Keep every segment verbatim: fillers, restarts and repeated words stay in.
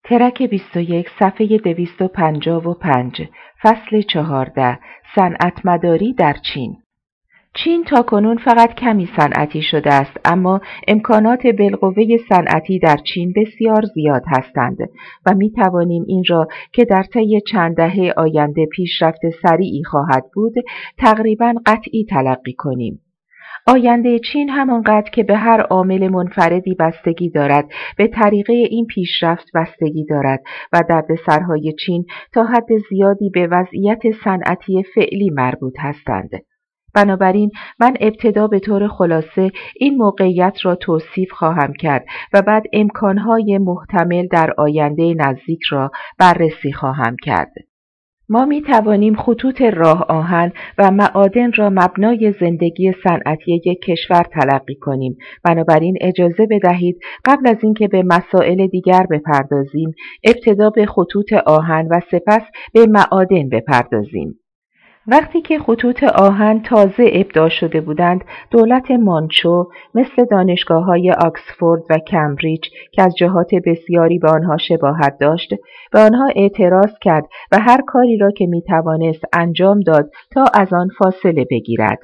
ترک بیست و یک صفحه دویست و پنجاه و پنج فصل چهارده صنعتمداری در چین. چین تاکنون فقط کمی صنعتی شده است، اما امکانات بالقوه صنعتی در چین بسیار زیاد هستند و می توانیم این را که در طی چند دهه آینده پیشرفت سریعی خواهد بود تقریباً قطعی تلقی کنیم. آینده چین همانقدر که به هر عامل منفردی بستگی دارد، به طریقه این پیشرفت بستگی دارد و دردسرهای چین تا حد زیادی به وضعیت صنعتی فعلی مربوط هستند. بنابراین من ابتدا به طور خلاصه این موقعیت را توصیف خواهم کرد و بعد امکانهای محتمل در آینده نزدیک را بررسی خواهم کرد. ما می توانیم خطوط راه آهن و معادن را مبنای زندگی صنعتی یک کشور تلقی کنیم. بنابراین اجازه بدهید قبل از اینکه به مسائل دیگر بپردازیم، ابتدا به خطوط آهن و سپس به معادن بپردازیم. وقتی که خطوط آهن تازه ابداع شده بودند، دولت مانچو مثل دانشگاه‌های آکسفورد و کمبریج که از جهات بسیاری به آنها شباهت داشت، به آنها اعتراض کرد و هر کاری را که می‌توانست انجام داد تا از آن فاصله بگیرد.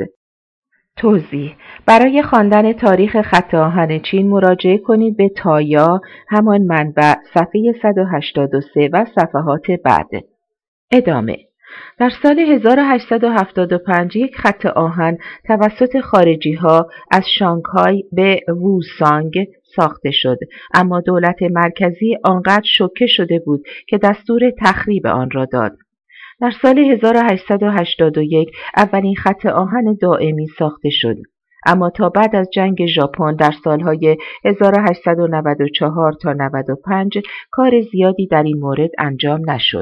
توضیح: برای خواندن تاریخ خط آهن چین مراجعه کنید به تایا، همان منبع، صفحه صد و هشتاد و سه و صفحات بعد. ادامه: در سال هزار و هشتصد و هفتاد و پنج یک خط آهن توسط خارجی‌ها از شانگهای به ووسانگ ساخته شد، اما دولت مرکزی آنقدر شوکه شده بود که دستور تخریب آن را داد. در سال هزار و هشتصد و هشتاد و یک اولین خط آهن دائمی ساخته شد، اما تا بعد از جنگ ژاپن در سالهای هزار و هشتصد و نود و چهار تا نود و پنج کار زیادی در این مورد انجام نشد.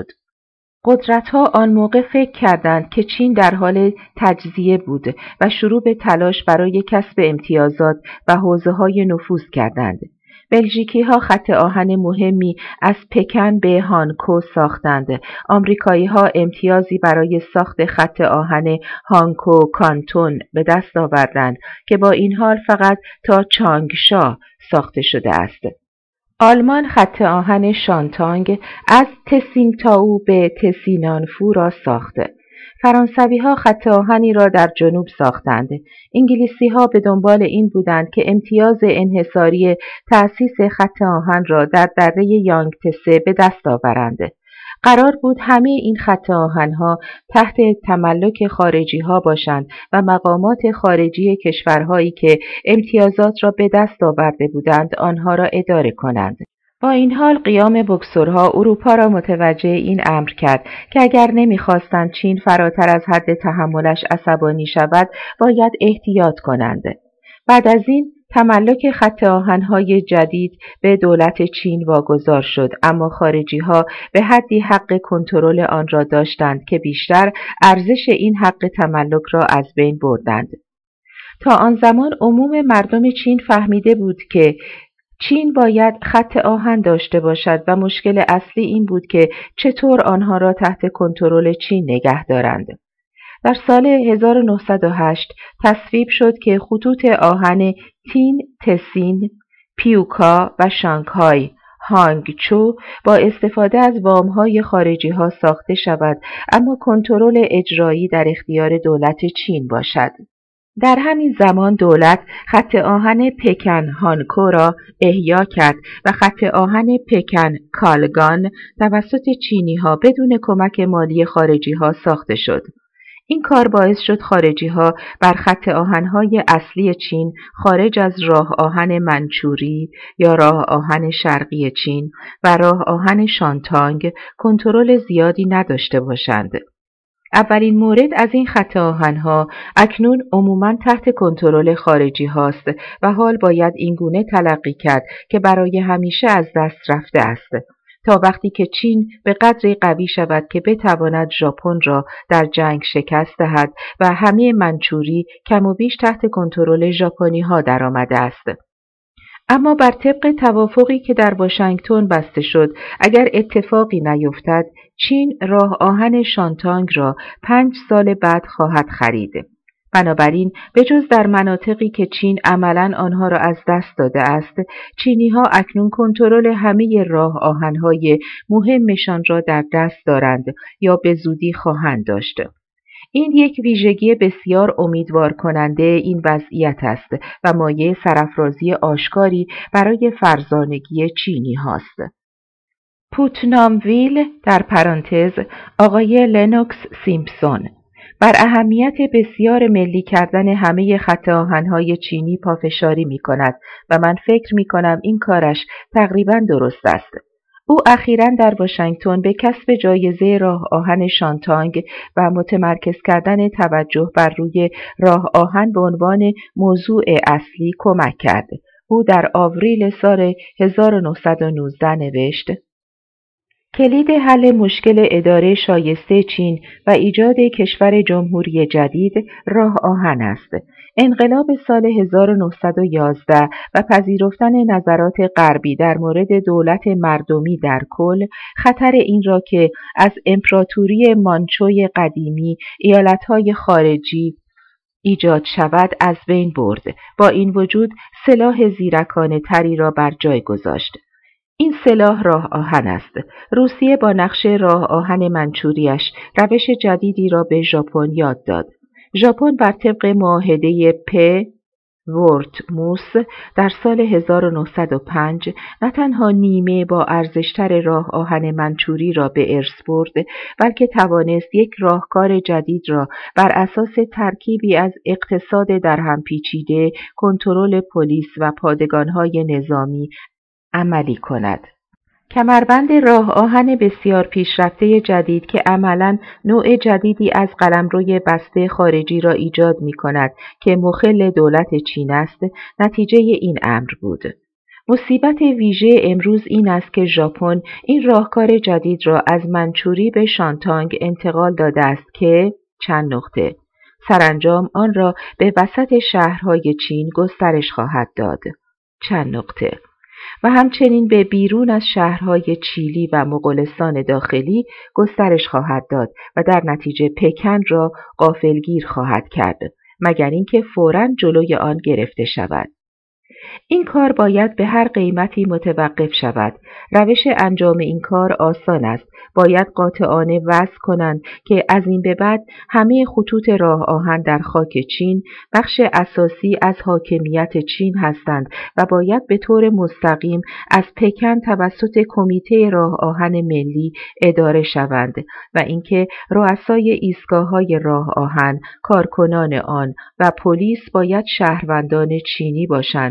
قدرت‌ها آن موقع فکر کردند که چین در حال تجزیه بود و شروع به تلاش برای کسب امتیازات و حوزه‌های نفوذ کردند. بلژیکی‌ها خط آهن مهمی از پکن به هانکو ساختند. آمریکایی‌ها امتیازی برای ساخت خط آهن هانکو کانتون به دست آوردند که با این حال فقط تا چانگشا ساخته شده است. آلمان خط آهن شانتانگ از تسینگتائو به تسینانفو را ساخت. فرانسوی‌ها خط آهنی را در جنوب ساختند. انگلیسی‌ها به دنبال این بودند که امتیاز انحصاری تأسیس خط آهن را در دره یانگتسه به دست آورند. قرار بود همه این خط آهن‌ها تحت تملک خارجی‌ها باشند و مقامات خارجی کشورهایی که امتیازات را به دست آورده بودند آنها را اداره کنند. با این حال قیام بوکسورها اروپا را متوجه این امر کرد که اگر نمی‌خواستند چین فراتر از حد تحملش عصبانی شود، باید احتیاط کنند. بعد از این تملک خط آهن‌های جدید به دولت چین واگذار شد، اما خارجی‌ها به حدی حق کنترل آن را داشتند که بیشتر ارزش این حق تملک را از بین بردند. تا آن زمان عموم مردم چین فهمیده بود که چین باید خط آهن داشته باشد و مشکل اصلی این بود که چطور آنها را تحت کنترل چین نگه دارند. در سال هزار و نهصد و هشت تصویب شد که خطوط آهن تین، تسین، پیوکا و شانگهای هانگچو با استفاده از وام‌های خارجی‌ها ساخته شود، اما کنترل اجرایی در اختیار دولت چین باشد. در همین زمان دولت خط آهن پکن هانکو را احیا کرد و خط آهن پکن کالگان توسط چینی‌ها بدون کمک مالی خارجی‌ها ساخته شد. این کار باعث شد خارجی‌ها بر خط آهن‌های اصلی چین خارج از راه آهن منچوری یا راه آهن شرقی چین و راه آهن شانتانگ کنترل زیادی نداشته باشند. اولین مورد از این خط آهن‌ها اکنون عموماً تحت کنترل خارجی هاست و حال باید اینگونه تلقی کرد که برای همیشه از دست رفته است، تا وقتی که چین به قدری قوی شود که بتواند ژاپن را در جنگ شکست دهد و همه منچوری کم و بیش تحت کنترل ژاپنی‌ها درآمده است. اما بر طبق توافقی که در واشنگتن بسته شد، اگر اتفاقی نیفتد، چین راه آهن شانتانگ را پنج سال بعد خواهد خرید. بنابراین به جز در مناطقی که چین عملاً آنها را از دست داده است، چینی‌ها اکنون کنترل همه راه آهن‌های مهمشان را در دست دارند یا به زودی خواهند داشت. این یک ویژگی بسیار امیدوار کننده این وضعیت است و مایه سرافرازی آشکاری برای فرزانگی چینی هاست. پوتنامویل در پرانتز آقای لنوکس سیمپسون بر اهمیت بسیار ملی کردن همه خط آهن‌های چینی پافشاری می کند و من فکر می کنم این کارش تقریباً درست است. او اخیراً در واشنگتن به کسب جایزه راه آهن شانتانگ و متمرکز کردن توجه بر روی راه آهن به عنوان موضوع اصلی کمک کرد. او در آوریل سال هزار و نهصد و نوزده نوشت: کلید حل مشکل اداره شایسته چین و ایجاد کشور جمهوری جدید راه آهن است. انقلاب سال هزار و نهصد و یازده و پذیرفتن نظرات غربی در مورد دولت مردمی در کل، خطر این را که از امپراتوری مانچوی قدیمی ایالتهای خارجی ایجاد شود از بین برد. با این وجود سلاح زیرکانه تری را بر جای گذاشت. این سلاح راه آهن است. روسیه با نقش راه آهن منچوریش روش جدیدی را به ژاپن یاد داد. ژاپن بر طبق معاهده پ ورتموس در سال هزار و نهصد و پنج نه تنها نیمه با ارزشتر راه آهن منچوری را به ارث برد، بلکه توانست یک راهکار جدید را بر اساس ترکیبی از اقتصاد در هم پیچیده، کنترل پلیس و پادگان‌های نظامی عملی کند. کمربند راه آهن بسیار پیشرفته جدید که عملاً نوع جدیدی از قلمروی بسته خارجی را ایجاد می کند که مخل دولت چین است، نتیجه این امر بود. مصیبت ویژه امروز این است که ژاپن این راهکار جدید را از منچوری به شانتانگ انتقال داده است که چند نقطه سرانجام آن را به وسط شهرهای چین گسترش خواهد داد. چند نقطه و همچنین به بیرون از شهرهای چیلی و مغولستان داخلی گسترش خواهد داد و در نتیجه پکن را غافلگیر خواهد کرد، مگر اینکه فوراً جلوی آن گرفته شود. این کار باید به هر قیمتی متوقف شود. روش انجام این کار آسان است. باید قاطعانه وضع کنند که از این به بعد همه خطوط راه آهن در خاک چین بخش اساسی از حاکمیت چین هستند و باید به طور مستقیم از پکن توسط کمیته راه آهن ملی اداره شوند و اینکه رؤسای ایستگاه‌های راه آهن، کارکنان آن و پلیس باید شهروندان چینی باشند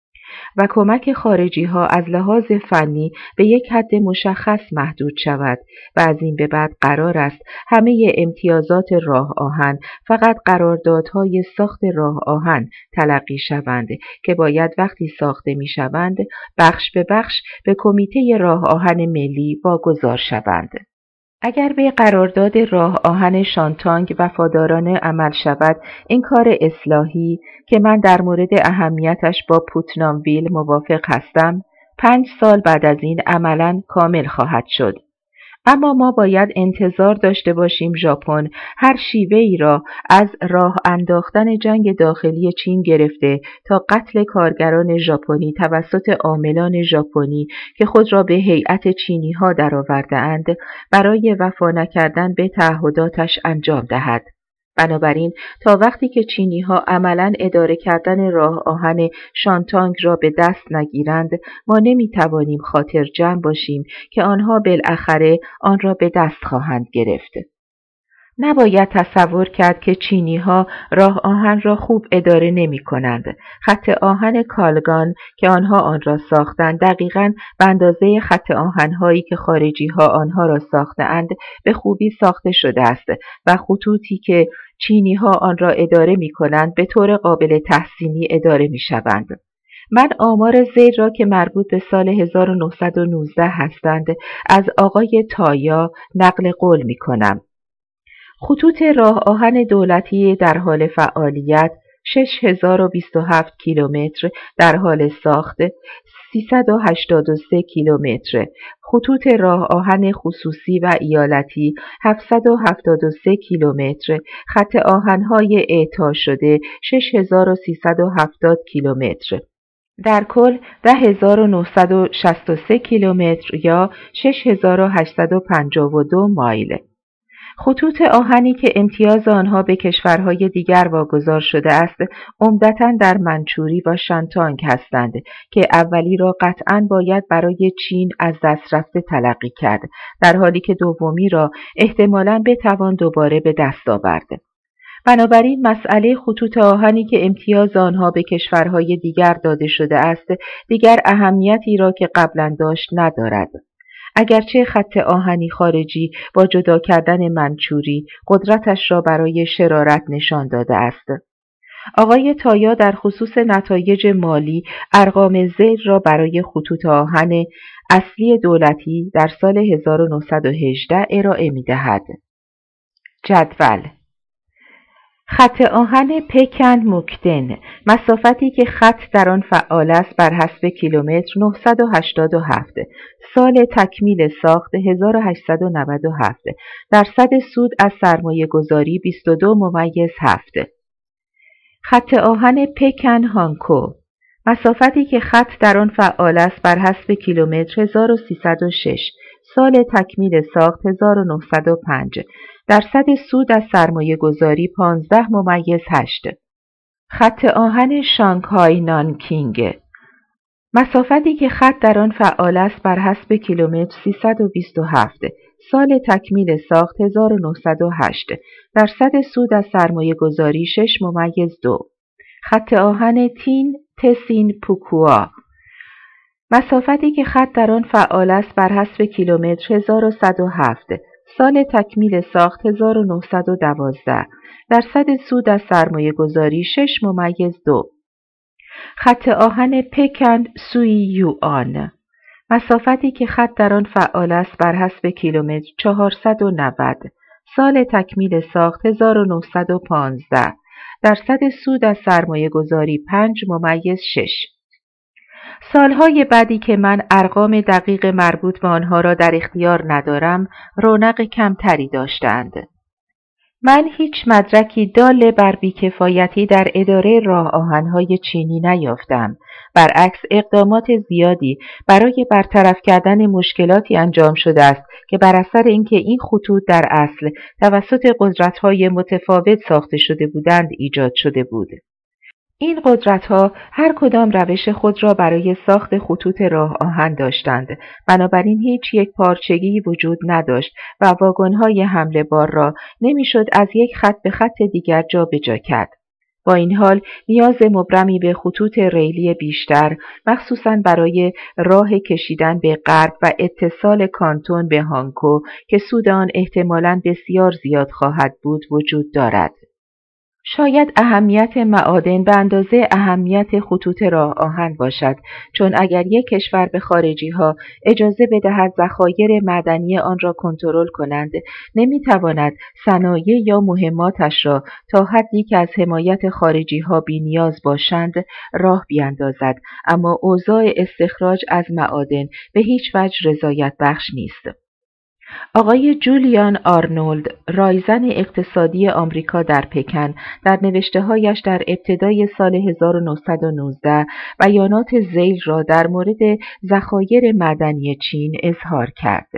و کمک خارجی ها از لحاظ فنی به یک حد مشخص محدود شود و از این به بعد قرار است همه امتیازات راه آهن فقط قراردادهای ساخت راه آهن تلقی شوند که باید وقتی ساخته می شوند بخش به بخش به کمیته راه آهن ملی واگذار شوند. اگر به قرارداد راه آهن شانتانگ وفادارانه عمل شود، این کار اصلاحی که من در مورد اهمیتش با پوتنامویل موافق هستم، پنج سال بعد از این عملاً کامل خواهد شد. اما ما باید انتظار داشته باشیم ژاپن هر شیوه‌ای را از راه انداختن جنگ داخلی چین گرفته تا قتل کارگران ژاپنی توسط عاملان ژاپنی که خود را به هیئت چینی‌ها درآورده‌اند برای وفا نکردن به تعهداتش انجام دهد. بنابراین تا وقتی که چینی‌ها عملاً اداره کردن راه آهن شانتانگ را به دست نگیرند، ما نمی‌توانیم خاطر جمع باشیم که آنها بالاخره آن را به دست خواهند گرفت. نباید تصور کرد که چینی‌ها راه آهن را خوب اداره نمی‌کنند. خط آهن کالگان که آنها آن را ساختند دقیقاً به اندازه خط آهن‌هایی که خارجی‌ها آنها را ساخته‌اند به خوبی ساخته شده است و خطوطی که چینی‌ها آن را اداره می‌کنند به طور قابل تحسینی اداره می‌شوند. من آمار ذیل را که مربوط به سال هزار و نهصد و نوزده هستند از آقای تایا نقل قول می‌کنم. خطوط راه آهن دولتی در حال فعالیت شش هزار و بیست و هفت کیلومتر در حال ساخت، سیصد و هشتاد و سه کیلومتر. خطوط راه آهن خصوصی و ایالتی هفتصد و هفتاد و سه کیلومتر. خط آهن‌های اعطا شده شش هزار و سیصد و هفتاد کیلومتر. در کل ده هزار و نهصد و شصت و سه کیلومتر یا شش هزار و هشتصد و پنجاه و دو مایل. خطوط آهنی که امتیاز آنها به کشورهای دیگر واگذار شده است، عمدتاً در منچوری و شانتانگ هستند که اولی را قطعاً باید برای چین از دست رفته تلقی کرد، در حالی که دومی را احتمالاً بتوان دوباره به دست آورد. بنابراین مسئله خطوط آهنی که امتیاز آنها به کشورهای دیگر داده شده است، دیگر اهمیتی را که قبلاً داشت ندارد. اگرچه خط آهنی خارجی با جدا کردن منچوری قدرتش را برای شرارت نشان داده است. آقای تایا در خصوص نتایج مالی ارقام ذیل را برای خطوط آهن اصلی دولتی در سال هزار و نهصد و هجده ارائه می دهد. جدول خط آهن پکن مکدن، مسافتی که خط در آن فعال است بر حسب کیلومتر نهصد و هشتاد و هفت، سال تکمیل ساخت هزار و هشتصد و نود و هفت، درصد سود از سرمایه گذاری بیست و دو ممیز هفت. خط آهن پکن هانکو، مسافتی که خط در آن فعال است بر حسب کیلومتر هزار و سیصد و شش، سال تکمیل ساخت هزار و نهصد و پنج، درصد سود از سرمایه گذاری پانزده ممیز هشت. خط آهن شانگهای نانکینگ، مسافتی که خط در آن فعال است بر حسب کیلومتر سیصد و بیست و هفت، سال تکمیل ساخت هزار و نهصد و هشت، درصد سود از سرمایه گذاری شش ممیز دو. خط آهن تین تسین پوکوا، مسافتی که خط در آن فعال است بر حسب کیلومتر هزار و صد و هفت، سال تکمیل ساخت هزار و نهصد و دوازده، درصد سود از سرمایه گذاری شش ممیز دو. خط آهن پکن سوی یوآن، مسافتی که خط در آن فعال است بر حسب کیلومتر چهارصد و نود، سال تکمیل ساخت هزار و نهصد و پانزده، درصد سود از سرمایه گذاری پنج ممیز شش. سالهای بعدی که من ارقام دقیق مربوط به آنها را در اختیار ندارم، رونق کمتری داشتند. من هیچ مدرکی دال بر بیکفایتی در اداره راه آهن‌های چینی نیافتم. برعکس اقدامات زیادی برای برطرف کردن مشکلاتی انجام شده است که بر اثر اینکه این خطوط در اصل توسط قدرت‌های متفاوت ساخته شده بودند ایجاد شده بود. این قدرت‌ها هر کدام روش خود را برای ساخت خطوط راه آهن داشتند، بنابراین هیچ یک پارچگی وجود نداشت و واگن‌های حمله بار را نمی‌شد از یک خط به خط دیگر جابجا کرد. با این حال نیاز مبرمی به خطوط ریلی بیشتر، مخصوصاً برای راه کشیدن به غرب و اتصال کانتون به هانکو که سود آن احتمالاً بسیار زیاد خواهد بود وجود دارد. شاید اهمیت معادن به اندازه اهمیت خطوط راه آهن باشد، چون اگر یک کشور به خارجی‌ها اجازه بدهد ذخایر معدنی آن را کنترل کنند، نمی‌تواند صنایع یا مهماتش را تا حدی که از حمایت خارجی‌ها بی‌نیاز باشند راه بیاندازد، اما اوضاع استخراج از معادن به هیچ وجه رضایت بخش نیست. آقای جولیان آرنولد، رایزن اقتصادی آمریکا در پکن، در نوشته‌هایش در ابتدای سال هزار و نهصد و نوزده بیانات ذیل را در مورد ذخایر معدنی چین اظهار کرد.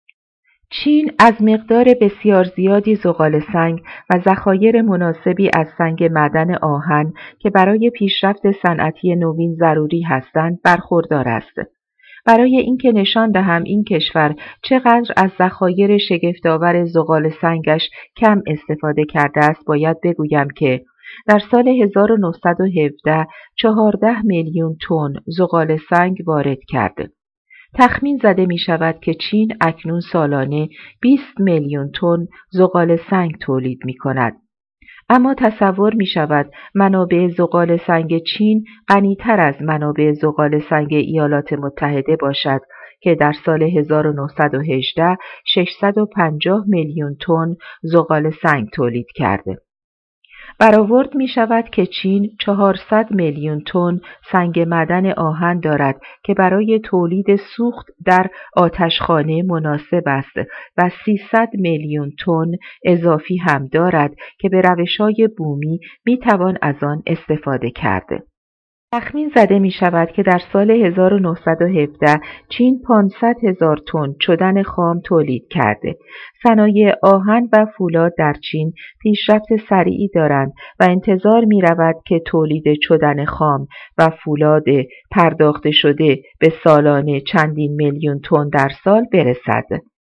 چین از مقدار بسیار زیادی زغال سنگ و ذخایر مناسبی از سنگ معدن آهن که برای پیشرفت صنعتی نوین ضروری هستند برخوردار است. برای اینکه نشان دهم این کشور چقدر از ذخایر شگفت‌آور زغال سنگش کم استفاده کرده است، باید بگویم که در سال هزار و نهصد و هفده چهارده میلیون تن زغال سنگ وارد کرد. تخمین زده می شود که چین اکنون سالانه بیست میلیون تن زغال سنگ تولید می کند. اما تصور می شود منابع زغال سنگ چین غنی‌تر از منابع زغال سنگ ایالات متحده باشد که در سال هزار و نهصد و هجده ششصد و پنجاه میلیون تن زغال سنگ تولید کرده. برآورد می شود که چین چهارصد میلیون تن سنگ معدن آهن دارد که برای تولید سوخت در آتشخانه مناسب است و سیصد میلیون تن اضافی هم دارد که به روش‌های بومی می توان از آن استفاده کرد. تخمین زده می شود که در سال هزار و نهصد و هفده چین پانصد هزار تن چدن خام تولید کرده. صنایع آهن و فولاد در چین پیشرفت سریعی دارند و انتظار می رود که تولید چدن خام و فولاد پرداخته شده به سالانه چندین میلیون تن در سال برسد.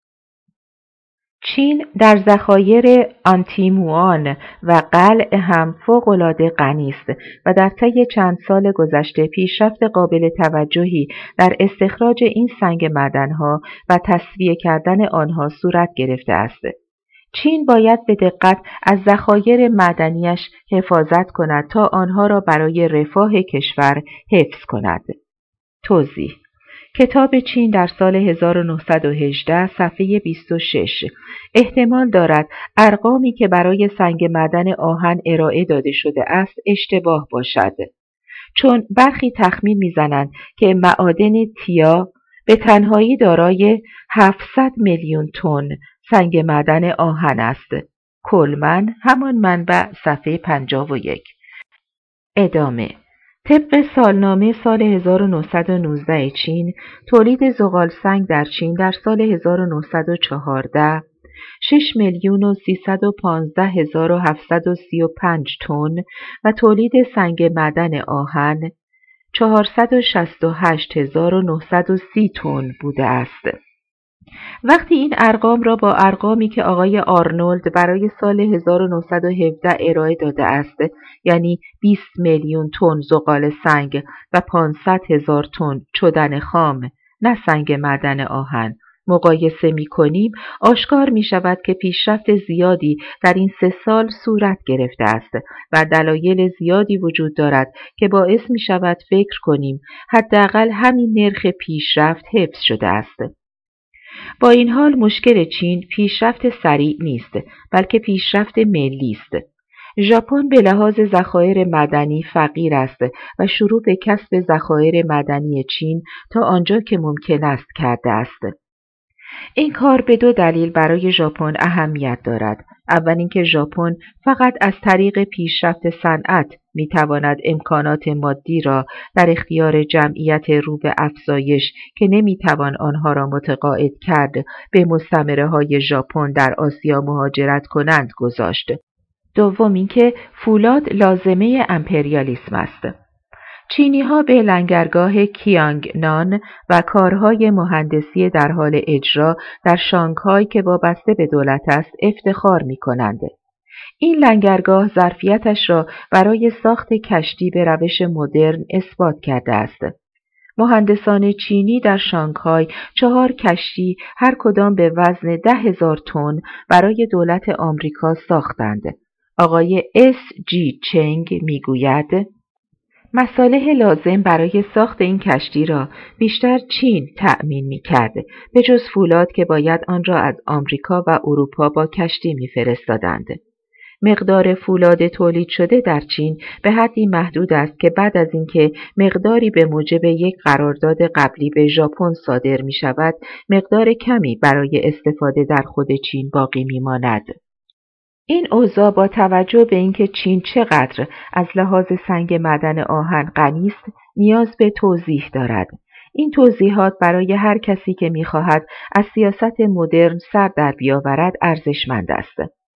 چین در ذخایر آنتیموان و قلع هم فوق‌العاده غنی است و در طی چند سال گذشته پیشرفت قابل توجهی در استخراج این سنگ معدن‌ها و تصفیه کردن آنها صورت گرفته است. چین باید به دقت از ذخایر معدنیش حفاظت کند تا آنها را برای رفاه کشور حفظ کند. توضیح: کتاب چین در سال هزار و نهصد و هجده صفحه بیست و شش. احتمال دارد ارقامی که برای سنگ معدن آهن ارائه داده شده است اشتباه باشد، چون برخی تخمین می‌زنند که معادن تیا به تنهایی دارای هفتصد میلیون تن سنگ معدن آهن است. کلمن، همان منبع، صفحه پنجاه و یک. ادامه: طبق سالنامه سال هزار و نهصد و نوزده چین، تولید زغالسنگ در چین در سال هزار و نهصد و چهارده شش میلیون و سیصد و پانزده هزار و هفتصد و سی و پنج تن و تولید سنگ معدن آهن چهارصد و شصت و هشت هزار و نهصد و سی تن بوده است. وقتی این ارقام را با ارقامی که آقای آرنولد برای سال هزار و نهصد و هفده ارائه داده است، یعنی بیست میلیون تن زغال سنگ و پانصد هزار تن چدن خام، نه سنگ معدن آهن، مقایسه می کنیم، آشکار می شود که پیشرفت زیادی در این سه سال صورت گرفته است و دلایل زیادی وجود دارد که باعث می شود فکر کنیم حداقل همین نرخ پیشرفت حفظ شده است. با این حال مشکل چین پیشرفت سریع نیست، بلکه پیشرفت ملی است. ژاپن به لحاظ ذخایر معدنی فقیر است و شروع به کسب ذخایر معدنی چین تا آنجا که ممکن است کرده است. این کار به دو دلیل برای ژاپن اهمیت دارد. اول اینکه ژاپن فقط از طریق پیشرفت صنعت میتواند امکانات مادی را در اختیار جمعیت رو به افزایش که نمیتوان آنها را متقاعد کرد به مستعمره‌های ژاپن در آسیا مهاجرت کنند گذاشت. دوم اینکه فولاد لازمه امپریالیسم است. چینی‌ها به لنگرگاه کیانگنان و کارهای مهندسی در حال اجرا در شانگهای که وابسته به دولت است افتخار می‌کنند. این لنگرگاه ظرفیتش را برای ساخت کشتی به روش مدرن اثبات کرده است. مهندسان چینی در شانگهای چهار کشتی هر کدام به وزن ده هزار تن برای دولت آمریکا ساختند. آقای اس جی چنگ میگوید مصالح لازم برای ساخت این کشتی را بیشتر چین تأمین می‌کرد، به جز فولاد که باید آن را از آمریکا و اروپا با کشتی می‌فرستادند. مقدار فولاد تولید شده در چین به حدی محدود است که بعد از اینکه مقداری به موجب یک قرارداد قبلی به ژاپن صادر می‌شود، مقدار کمی برای استفاده در خود چین باقی می‌ماند. این اوضاع با توجه به اینکه چین چقدر از لحاظ سنگ معدن آهن غنی است نیاز به توضیح دارد. این توضیحات برای هر کسی که می‌خواهد از سیاست مدرن سر در بیاورد ارزشمند است.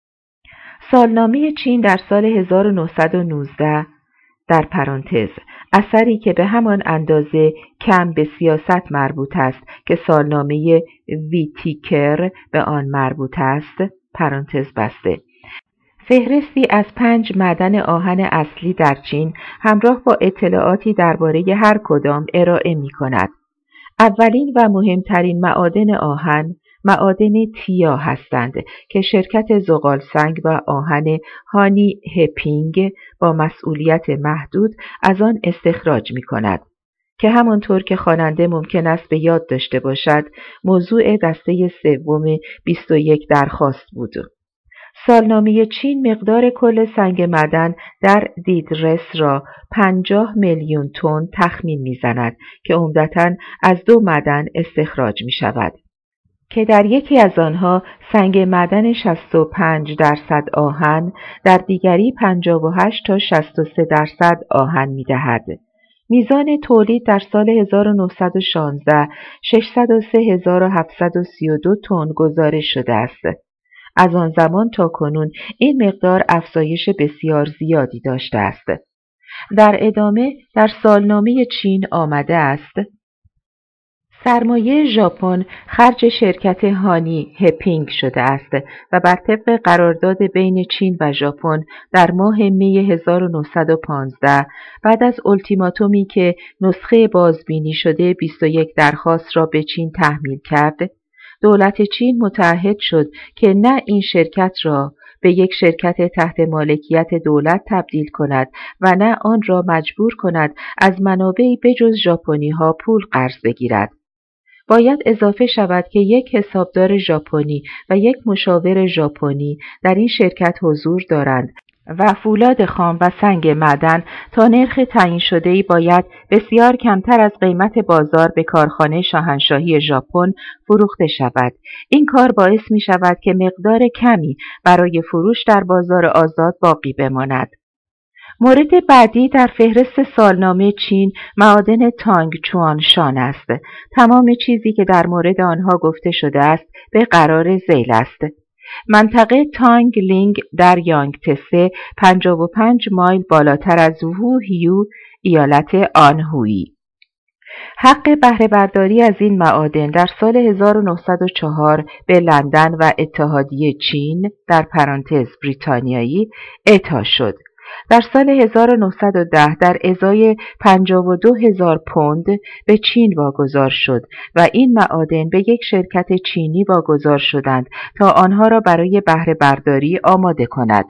سالنامه چین در سال هزار و نهصد و نوزده در پرانتز اثری که به همان اندازه کم به سیاست مربوط است که سالنامه ویتیکر به آن مربوط است پرانتز بسته، فهرستی از پنج معدن آهن اصلی در چین همراه با اطلاعاتی درباره هر کدام ارائه می کند. اولین و مهمترین معادن آهن معادن تیا هستند که شرکت زغالسنگ و آهن هانی هپینگ با مسئولیت محدود از آن استخراج می کند که همانطور که خواننده ممکن است به یاد داشته باشد موضوع دسته سوم بیست و یک درخواست بود. سالنامه چین مقدار کل سنگ معدن در دیدرس را پنجاه میلیون تن تخمین می‌زند که عمدتاً از دو معدن استخراج می‌شود که در یکی از آنها سنگ معدن شصت و پنج درصد آهن، در دیگری پنجاه و هشت تا شصت و سه درصد آهن می‌دهد. میزان تولید در سال هزار و نهصد و شانزده ششصد و سه هزار و هفتصد و سی و دو تن گزارش شده است. از آن زمان تا کنون این مقدار افزایش بسیار زیادی داشته است. در ادامه در سالنامه چین آمده است: سرمایه ژاپن خرج شرکت هانی هپینگ شده است و بر طبق قرارداد بین چین و ژاپن در ماه می هزار و نهصد و پانزده بعد از التیماتومی که نسخه بازبینی شده بیست و یک درخواست را به چین تحمیل کرد، دولت چین متعهد شد که نه این شرکت را به یک شرکت تحت مالکیت دولت تبدیل کند و نه آن را مجبور کند از منابعی بجز ژاپنی‌ها پول قرض بگیرد. باید اضافه شود که یک حسابدار ژاپنی و یک مشاور ژاپنی در این شرکت حضور دارند و فولاد خام و سنگ معدن تا نرخ تعیین شده‌ای باید بسیار کمتر از قیمت بازار به کارخانه شاهنشاهی ژاپن فروخته شود. این کار باعث می شود که مقدار کمی برای فروش در بازار آزاد باقی بماند. مورد بعدی در فهرست سالنامه چین معادن تانگ چوان شان است. تمام چیزی که در مورد آنها گفته شده است به قرار ذیل است. منطقه تانگ لینگ در یانگتسه پنجاه و پنج مایل بالاتر از وو هیو ایالت آنهوی. حق بهره برداری از این معادن در سال هزار و نهصد و چهار به لندن و اتحادیه چین در پرانتز بریتانیایی اعطا شد. در سال هزار و نهصد و ده در ازای پنجاه و دو هزار پوند به چین واگذار شد و این معادن به یک شرکت چینی واگذار شدند تا آنها را برای بهره برداری آماده کند.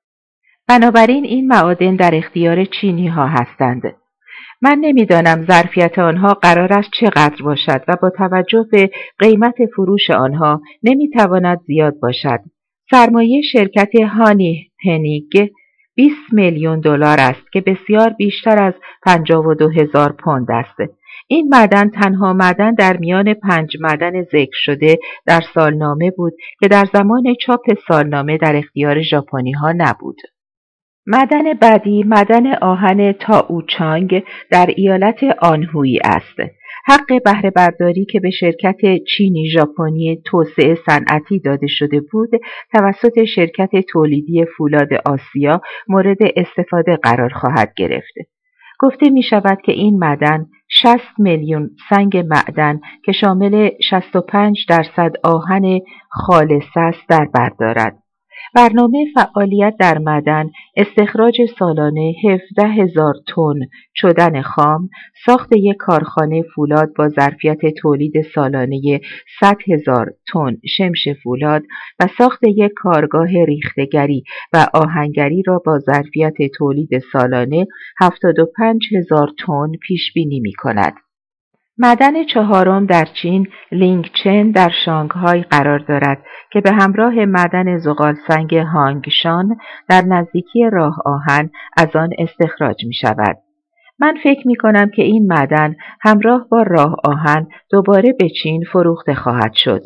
بنابراین این معادن در اختیار چینی ها هستند. من نمیدانم ظرفیت آنها قرار است چقدر باشد و با توجه به قیمت فروش آنها نمیتواند زیاد باشد. سرمایه شرکت هانی هپینگ بیست میلیون دلار است که بسیار بیشتر از پنجاه و دو هزار پوند است. این معدن تنها معدن در میان پنج معدن ذکر شده در سالنامه بود که در زمان چاپ سالنامه در اختیار ژاپنی ها نبود. معدن بعدی معدن آهن تائوچانگ در ایالت آنهوی است. حق بهره برداری که به شرکت چینی ژاپنی توسعه صنعتی داده شده بود توسط شرکت تولیدی فولاد آسیا مورد استفاده قرار خواهد گرفت. گفته می شود که این معدن شصت میلیون سنگ معدن که شامل شصت و پنج درصد آهن خالص است در بر دارد. برنامه فعالیت در معدن، استخراج سالانه هفده هزار تن چدن خام، ساخت یک کارخانه فولاد با ظرفیت تولید سالانه صد هزار تن شمش فولاد و ساخت یک کارگاه ریختگری و آهنگری را با ظرفیت تولید سالانه هفتاد و پنج هزار تن پیش بینی می کند. معدن چهارم در چین لینگچن در شانگهای قرار دارد که به همراه معدن زغال سنگ هانگشان در نزدیکی راه آهن از آن استخراج می شود. من فکر می کنم که این معدن همراه با راه آهن دوباره به چین فروخته خواهد شد.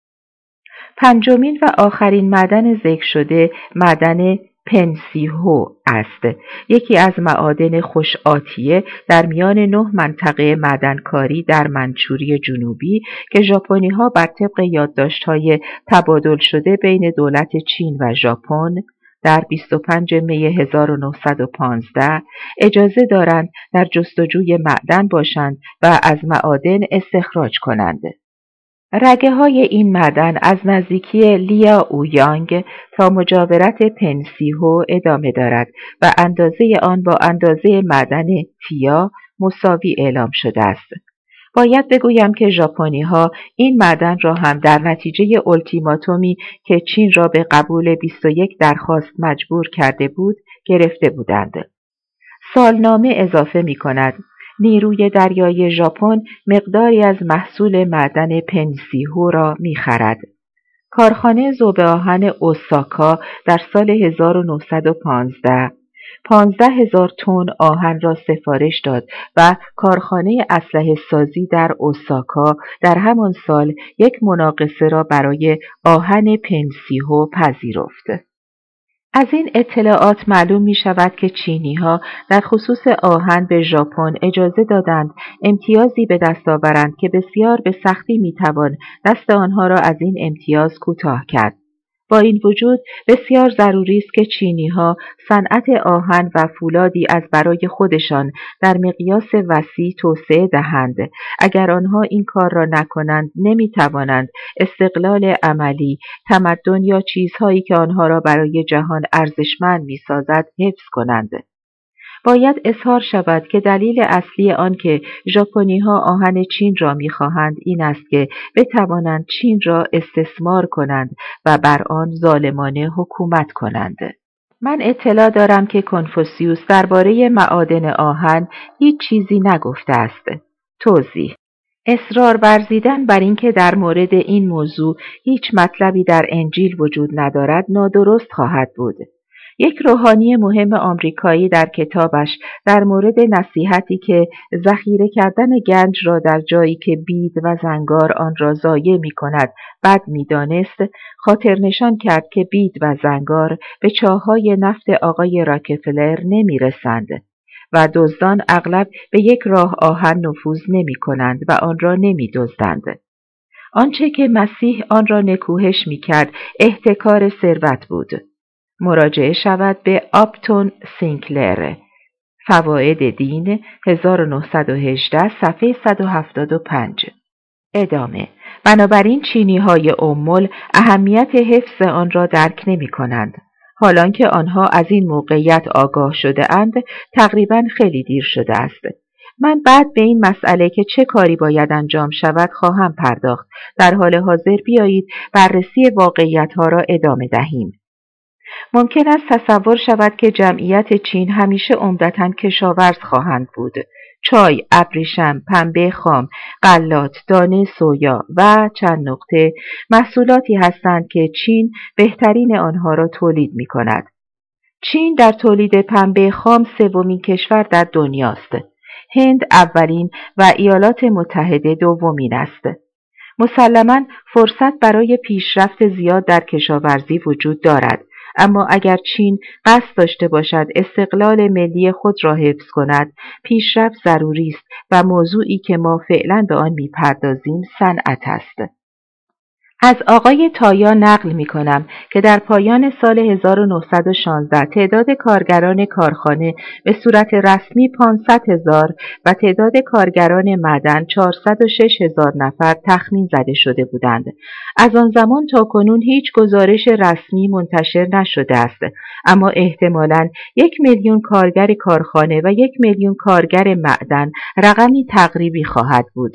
پنجمین و آخرین معدن ذکر شده معدن پنسیهو است، یکی از معادن خوش آتیه در میان نه منطقه معدنکاری در منچوری جنوبی که ژاپنی‌ها بر طبق یادداشت‌های تبادل شده بین دولت چین و ژاپن در بیست و پنجم می هزار و نهصد و پانزده اجازه دارند در جستجوی معدن باشند و از معادن استخراج کنند. رگه های این معدن از نزدیکی لیا اویانگ تا مجاورت پنسیهو ادامه دارد و اندازه آن با اندازه معدن تیا مساوی اعلام شده است. باید بگویم که ژاپنی ها این معدن را هم در نتیجه التیماتومی که چین را به قبول بیست و یک درخواست مجبور کرده بود گرفته بودند. سالنامه اضافه می کند نیروی دریایی ژاپن مقداری از محصول معدن پنسیهو را می‌خرد. کارخانه ذوب آهن اوساکا در سال هزار و نهصد و پانزده پانزده هزار تن آهن را سفارش داد و کارخانه اسلحه سازی در اوساکا در همان سال یک مناقصه را برای آهن پنسیهو پذیرفت. از این اطلاعات معلوم می شود که چینی‌ها در خصوص آهن به ژاپن اجازه دادند امتیازی به دست آورند که بسیار به سختی می توان دست آنها را از این امتیاز کوتاه کرد. با این وجود بسیار ضروری است که چینی‌ها صنعت آهن و فولادی از برای خودشان در مقیاس وسیع توسعه دهند. اگر آنها این کار را نکنند نمی‌توانند استقلال عملی، تمدن یا چیزهایی که آنها را برای جهان ارزشمند می‌سازد حفظ کنند. باید اظهار شود که دلیل اصلی آن که ژاپنی‌ها آهن چین را می‌خواهند این است که بتوانند چین را استثمار کنند و بر آن ظالمانه حکومت کنند. من اطلاع دارم که کنفوسیوس درباره معادن آهن هیچ چیزی نگفته است. توضیح: اصرار ورزیدن بر اینکه در مورد این موضوع هیچ مطلبی در انجیل وجود ندارد نادرست خواهد بود. یک روحانی مهم آمریکایی در کتابش در مورد نصیحتی که ذخیره کردن گنج را در جایی که بید و زنگار آن را ضایع می کند بد می دانست، خاطر نشان کرد که بید و زنگار به چاه‌های نفت آقای راکفلر نمی رسند و دزدان اغلب به یک راه آهن نفوذ نمی کنند و آن را نمی دزدند. آنچه که مسیح آن را نکوهش می کرد احتکار ثروت بود. مراجعه شود به آپتون سینکلر، فواید دین، هزار و نهصد و هجده، صفحه صد و هفتاد و پنج. ادامه: بنابراین چینی‌های امول اهمیت حفظ آن را درک نمی کنند. حالان که آنها از این موقعیت آگاه شده اند، تقریباً خیلی دیر شده است. من بعد به این مسئله که چه کاری باید انجام شود خواهم پرداخت. در حال حاضر بیایید بررسی واقعیت‌ها را ادامه دهیم. ممکن است تصور شود که جمعیت چین همیشه عمدتاً کشاورز خواهند بود. چای، ابریشم، پنبه خام، غلات، دانه سویا و چند نقطه محصولاتی هستند که چین بهترین آنها را تولید می کند. چین در تولید پنبه خام سومین کشور در دنیاست. هند اولین و ایالات متحده دومین است. مسلماً فرصت برای پیشرفت زیاد در کشاورزی وجود دارد. اما اگر چین قصد داشته باشد استقلال ملی خود را حفظ کند، پیشرفت ضروری است و موضوعی که ما فعلا به آن می‌پردازیم صنعت است. از آقای تایا نقل می‌کنم که در پایان سال هزار و نهصد و شانزده تعداد کارگران کارخانه به صورت رسمی پانصد هزار و تعداد کارگران معدن چهارصد و شش هزار نفر تخمین زده شده بودند. از آن زمان تا کنون هیچ گزارش رسمی منتشر نشده است، اما احتمالاً یک میلیون کارگر کارخانه و یک میلیون کارگر معدن رقمی تقریبی خواهد بود.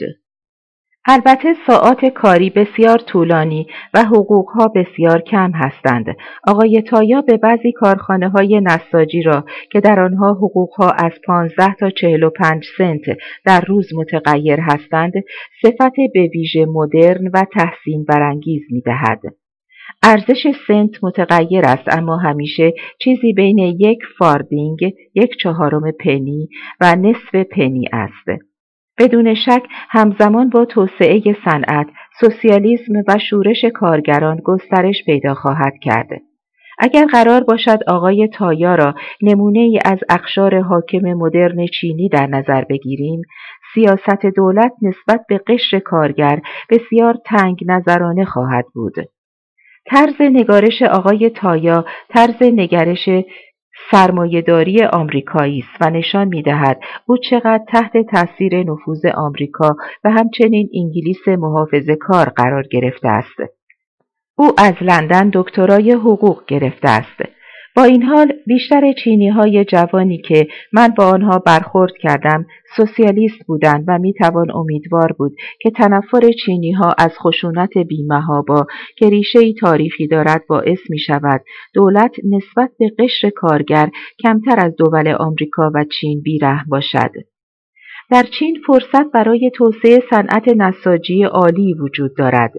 البته ساعات کاری بسیار طولانی و حقوقها بسیار کم هستند. آقای تایا به بعضی کارخانه‌های نساجی را که در آنها حقوقها از پانزده تا چهل و پنج سنت در روز متغیر هستند، صفت به ویژه مدرن و تحسین برانگیز می‌دهد. ارزش سنت متغیر است، اما همیشه چیزی بین یک فاردینگ، یک چهارم پنی و نصف پنی است. بدون شک همزمان با توسعه صنعت، سوسیالیسم و شورش کارگران گسترش پیدا خواهد کرد. اگر قرار باشد آقای تایا را نمونه‌ای از اقشار حاکم مدرن چینی در نظر بگیریم، سیاست دولت نسبت به قشر کارگر بسیار تنگ نظرانه خواهد بود. طرز نگارش آقای تایا طرز نگرش سرمایه‌داری آمریکایی است و نشان می‌دهد او چقدر تحت تاثیر نفوذ آمریکا و همچنین انگلیس محافظه‌کار قرار گرفته است. او از لندن دکترای حقوق گرفته است. با این حال بیشتر چینی‌های جوانی که من با آنها برخورد کردم سوسیالیست بودند و میتوان امیدوار بود که تنفر چینی‌ها از خشونت بی‌محابا که ریشه‌ای تاریخی دارد باعث می‌شود دولت نسبت به قشر کارگر کمتر از دول آمریکا و چین بی‌رحم باشد. در چین فرصت برای توسعه صنعت نساجی عالی وجود دارد.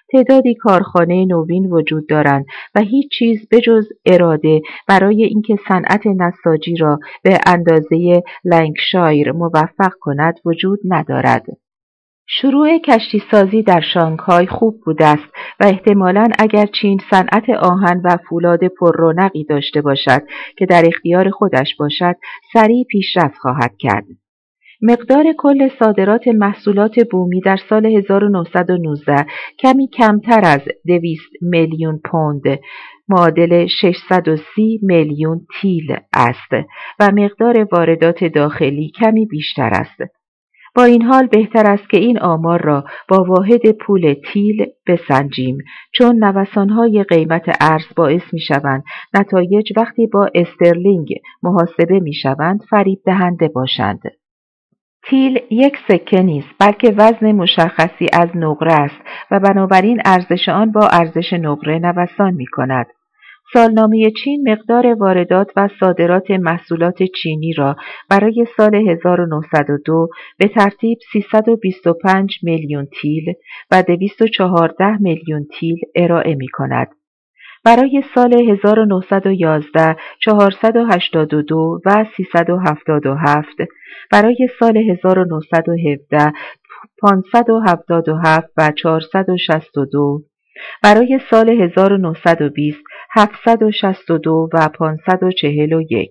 تعدادی کارخانه نوین وجود دارند و هیچ چیز بجز اراده برای اینکه صنعت نساجی را به اندازه لنکشایر موفق کند وجود ندارد. شروع کشتیسازی در شانگهای خوب بوده است و احتمالاً اگر چین صنعت آهن و فولاد پررونقی داشته باشد که در اختیار خودش باشد، سریع پیشرفت خواهد کرد. مقدار کل صادرات محصولات بومی در سال هزار و نهصد و نوزده کمی کمتر از دویست میلیون پوند معادل ششصد و سی میلیون تیل است و مقدار واردات داخلی کمی بیشتر است. با این حال بهتر است که این آمار را با واحد پول تیل بسنجیم، چون نوسان‌های قیمت ارز باعث می‌شوند نتایج وقتی با استرلینگ محاسبه می‌شوند فریب دهنده باشند. تیل یک سکه نیست، بلکه وزن مشخصی از نقره است و بنابراین ارزش آن با ارزش نقره نوسان می‌کند. سالنامه چین مقدار واردات و صادرات محصولات چینی را برای سال هزار و نهصد و دو به ترتیب سیصد و بیست و پنج میلیون تیل و دویست و چهارده میلیون تیل ارائه می‌کند. برای سال هزار و نهصد و یازده چهارصد و هشتاد و دو و سیصد و هفتاد و هفت، برای سال هزار و نهصد و هفده پانصد و هفتاد و هفت و چهارصد و شصت و دو، برای سال هزار و نهصد و بیست هفتصد و شصت و دو و پانصد و چهل و یک.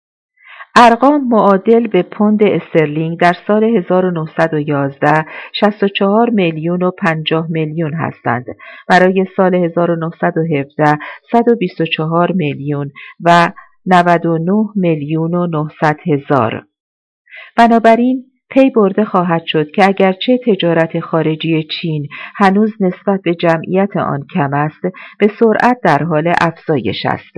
ارقام معادل به پوند استرلینگ در سال هزار و نهصد و یازده شصت و چهار میلیون و پنجاه میلیون هستند، برای سال هزار و نهصد و هفده صد و بیست و چهار میلیون و نود و نه میلیون و نهصد هزار. بنابراین پی برده خواهد شد که اگرچه تجارت خارجی چین هنوز نسبت به جمعیت آن کم است، به سرعت در حال افزایش است.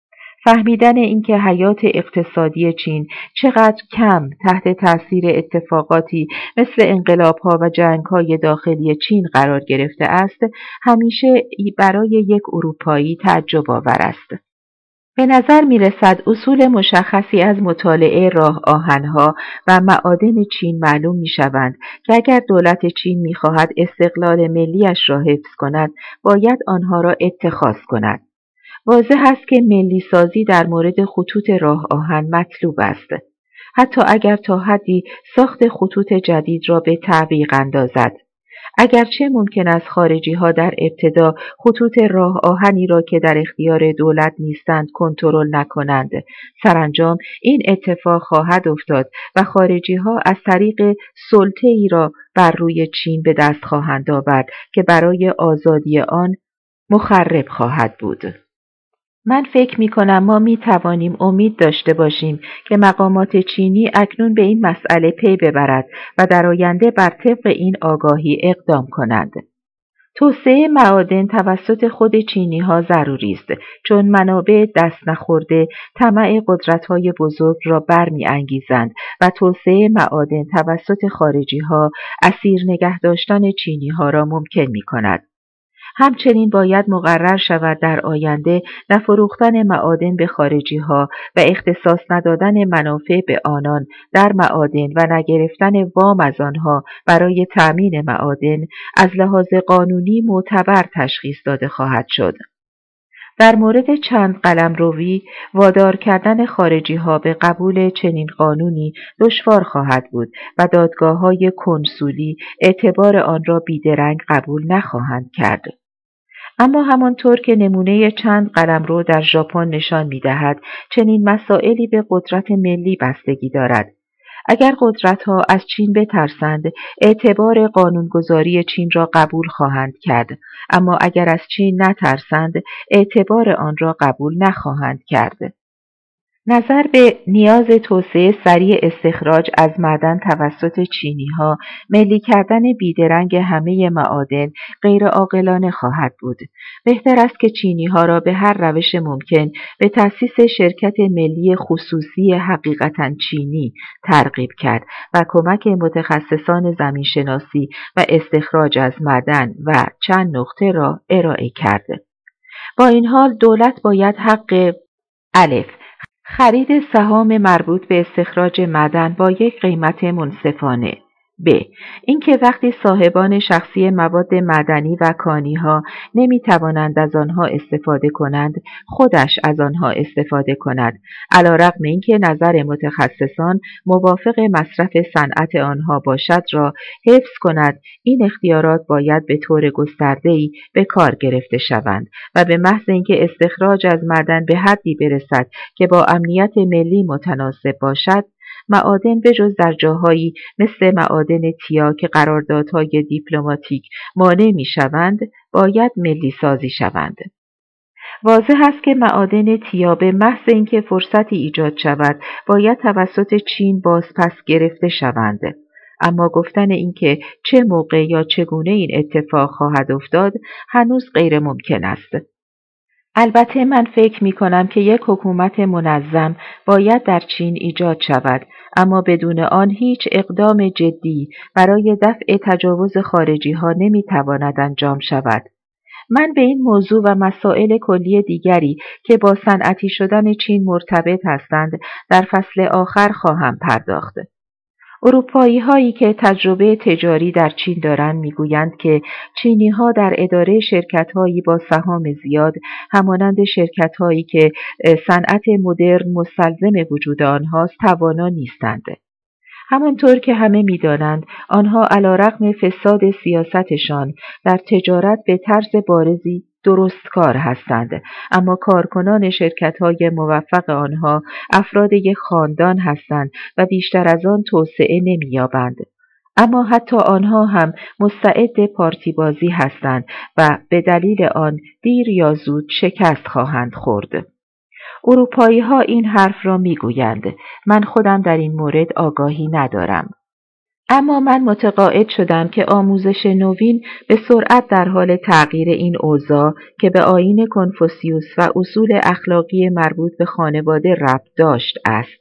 فهمیدن اینکه حیات اقتصادی چین چقدر کم تحت تاثیر اتفاقاتی مثل انقلاب‌ها و جنگ‌های داخلی چین قرار گرفته است، همیشه برای یک اروپایی تعجب آور است. به نظر می رسد اصول مشخصی از مطالعه راه آهنها و معادن چین معلوم می شوند که اگر دولت چین می خواهد استقلال ملیش را حفظ کند، باید آنها را اتخاذ کند. واضح است که ملی سازی در مورد خطوط راه آهن مطلوب است، حتی اگر تا حدی ساخت خطوط جدید را به تعویق اندازد. اگرچه ممکن است خارجی‌ها در ابتدا خطوط راه آهنی را که در اختیار دولت نیستند کنترل نکنند، سرانجام این اتفاق خواهد افتاد و خارجی‌ها از طریق سلطه‌ای را بر روی چین به دست خواهند آورد که برای آزادی آن مخرب خواهد بود. من فکر می کنم ما می توانیم امید داشته باشیم که مقامات چینی اکنون به این مسئله پی ببرد و در آینده بر طبق این آگاهی اقدام کنند. توسعه معادن توسط خود چینی ها ضروری است، چون منابع دست نخورده طمع قدرت‌های بزرگ را برمی انگیزند و توسعه معادن توسط خارجی ها اسیر نگه داشتن چینی ها را ممکن می کند. همچنین باید مقرر شود در آینده نفروختن معادن به خارجی ها و اختصاص ندادن منافع به آنان در معادن و نگرفتن وام از آنها برای تأمین معادن از لحاظ قانونی معتبر تشخیص داده خواهد شد. در مورد چند قلمروی وادار کردن خارجی ها به قبول چنین قانونی دشوار خواهد بود و دادگاه‌های کنسولی اعتبار آن را بیدرنگ قبول نخواهند کرد. اما همانطور که نمونه چند قلمرو در ژاپن نشان می‌دهد، چنین مسائلی به قدرت ملی بستگی دارد. اگر قدرت‌ها از چین بترسند، اعتبار قانونگذاری چین را قبول خواهند کرد، اما اگر از چین نترسند، اعتبار آن را قبول نخواهند کرد. نظر به نیاز توسعه سریع استخراج از معدن توسط چینی‌ها، ملی کردن بیدرنگ همه معادن غیرعاقلانه خواهد بود. بهتر است که چینی‌ها را به هر روش ممکن به تأسیس شرکت ملی خصوصی حقیقتاً چینی ترغیب کرد و کمک متخصصان زمینشناسی و استخراج از معدن و چند نقطه را ارائه کرد. با این حال دولت باید حق الف خرید سهام مربوط به استخراج معدن با یک قیمت منصفانه ب. اینکه وقتی صاحبان شخصی مواد معدنی و کانی‌ها نمی‌توانند از آنها استفاده کنند، خودش از آنها استفاده کند، علی‌رغم اینکه نظر متخصصان موافق مصرف صنعت آنها باشد را حفظ کند. این اختیارات باید به طور گسترده‌ای به کار گرفته شوند و به محض اینکه استخراج از معدن به حدی برسد که با امنیت ملی متناسب باشد، معادن بجز در جاهایی مثل معادن تیا که قراردادهای دیپلماتیک مانع می‌شوند، باید ملی سازی شوند. واضح است که معادن تیا به محض اینکه فرصتی ایجاد شود، باید توسط چین بازپس گرفته شوند. اما گفتن اینکه چه موقع یا چگونه این اتفاق خواهد افتاد، هنوز غیر ممکن است. البته من فکر می کنم که یک حکومت منظم باید در چین ایجاد شود، اما بدون آن هیچ اقدام جدی برای دفع تجاوز خارجی ها نمی تواند انجام شود. من به این موضوع و مسائل کلی دیگری که با صنعتی شدن چین مرتبط هستند در فصل آخر خواهم پرداخت. اروپایی هایی که تجربه تجاری در چین دارند میگویند که چینی ها در اداره شرکت هایی با سهام زیاد همانند شرکت هایی که صنعت مدرن مستلزم وجود آنهاست توانا نیستند. همانطور که همه میدانند آنها علی‌رغم فساد سیاستشان در تجارت به طرز بارزی درستکار هستند، اما کارکنان شرکت‌های موفق آنها افراد یک خاندان هستند و بیشتر از آن توسعه نمی‌یابند. اما حتی آنها هم مستعد پارتی بازی هستند و به دلیل آن دیر یا زود شکست خواهند خورد. اروپایی ها این حرف را می گویند. من خودم در این مورد آگاهی ندارم. اما من متقاعد شدم که آموزش نوین به سرعت در حال تغییر این اوضاع که به آیین کنفوسیوس و اصول اخلاقی مربوط به خانواده ربط داشت است.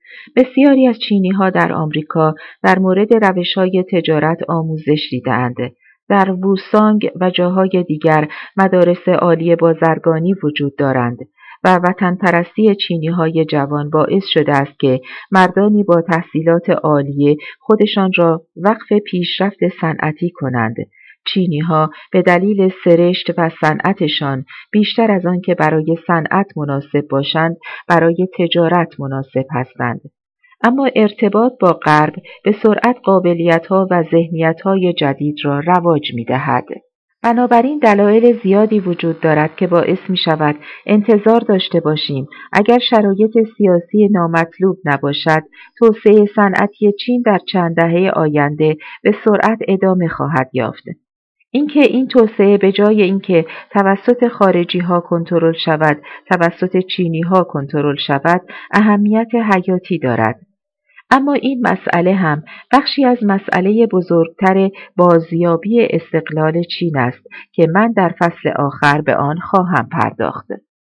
بسیاری از چینی ها در آمریکا در مورد روش‌های تجارت آموزش دیدند. در ووسانگ و جاهای دیگر مدارس عالی بازرگانی وجود دارند و وطن پرستی چینی های جوان باعث شده است که مردانی با تحصیلات عالیه خودشان را وقف پیشرفت صنعتی کنند. چینی ها به دلیل سرشت و صنعتشان بیشتر از آن که برای صنعت مناسب باشند، برای تجارت مناسب هستند. اما ارتباط با غرب به سرعت قابلیت‌ها و ذهنیت‌های جدید را رواج می‌دهد. بنابراین دلایل زیادی وجود دارد که باعث می شود انتظار داشته باشیم اگر شرایط سیاسی نامطلوب نباشد، توسعه صنعتی چین در چند دهه آینده به سرعت ادامه خواهد یافت. اینکه این توسعه به جای اینکه توسط خارجی ها کنترل شود، توسط چینی ها کنترل شود، اهمیت حیاتی دارد. اما این مسئله هم بخشی از مسئله بزرگتر بازیابی استقلال چین است که من در فصل آخر به آن خواهم پرداخت.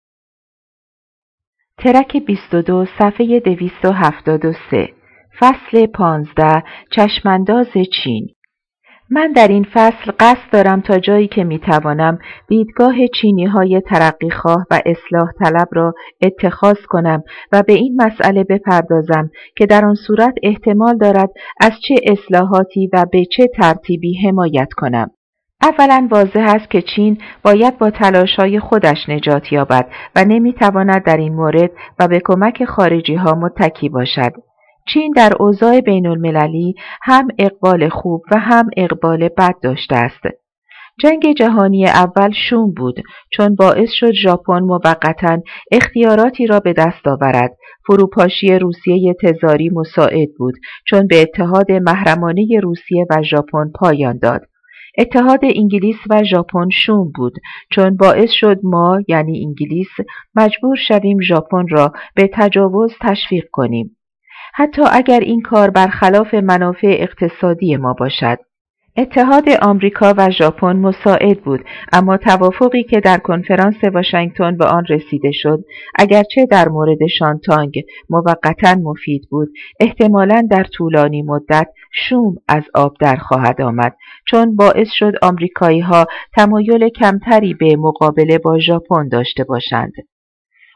ترک بیست و دو صفحه دویست و هفتاد و سه فصل پانزده چشمانداز چین. من در این فصل قصد دارم تا جایی که میتوانم دیدگاه چینی های ترقیخواه و اصلاح طلب را اتخاذ کنم و به این مسئله بپردازم که در آن صورت احتمال دارد از چه اصلاحاتی و به چه ترتیبی حمایت کنم. اولا واضح است که چین باید با تلاش‌های خودش نجات یابد و نمیتواند در این مورد و به کمک خارجی ها متکی باشد. چین در اوضاع بین المللی هم اقبال خوب و هم اقبال بد داشته است. جنگ جهانی اول شوم بود چون باعث شد ژاپن موقتاً اختیاراتی را به دست آورد. فروپاشی روسیه تزاری مساعد بود چون به اتحاد محرمانه روسیه و ژاپن پایان داد. اتحاد انگلیس و ژاپن شوم بود چون باعث شد ما یعنی انگلیس مجبور شویم ژاپن را به تجاوز تشویق کنیم. حتی اگر این کار برخلاف منافع اقتصادی ما باشد. اتحاد آمریکا و ژاپن مساعد بود، اما توافقی که در کنفرانس واشنگتن به آن رسیده شد، اگرچه در مورد شانتانگ موقتاً مفید بود، احتمالاً در طولانی مدت شوم از آب در خواهد آمد، چون باعث شد آمریکایی‌ها تمایل کمتری به مقابله با ژاپن داشته باشند.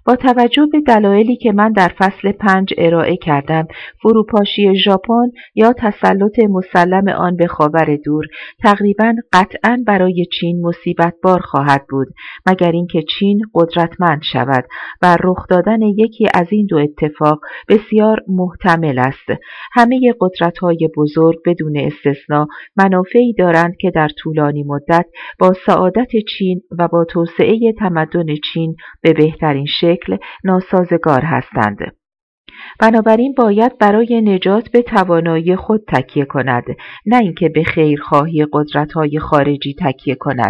با توجه به دلایلی که من در فصل پنج ارائه کردم، فروپاشی ژاپن یا تسلط مسلم آن به خاور دور تقریباً قطعاً برای چین مصیبت بار خواهد بود، مگر اینکه چین قدرتمند شود و رخ دادن یکی از این دو اتفاق بسیار محتمل است. همه قدرت‌های بزرگ بدون استثنا منافعی دارند که در طولانی مدت با سعادت چین و با توسعه تمدن چین به بهترین شکل ناسازگار هستند. بنابراین باید برای نجات به توانایی خود تکیه کند، نه اینکه به خیرخواهی قدرت‌های خارجی تکیه کند.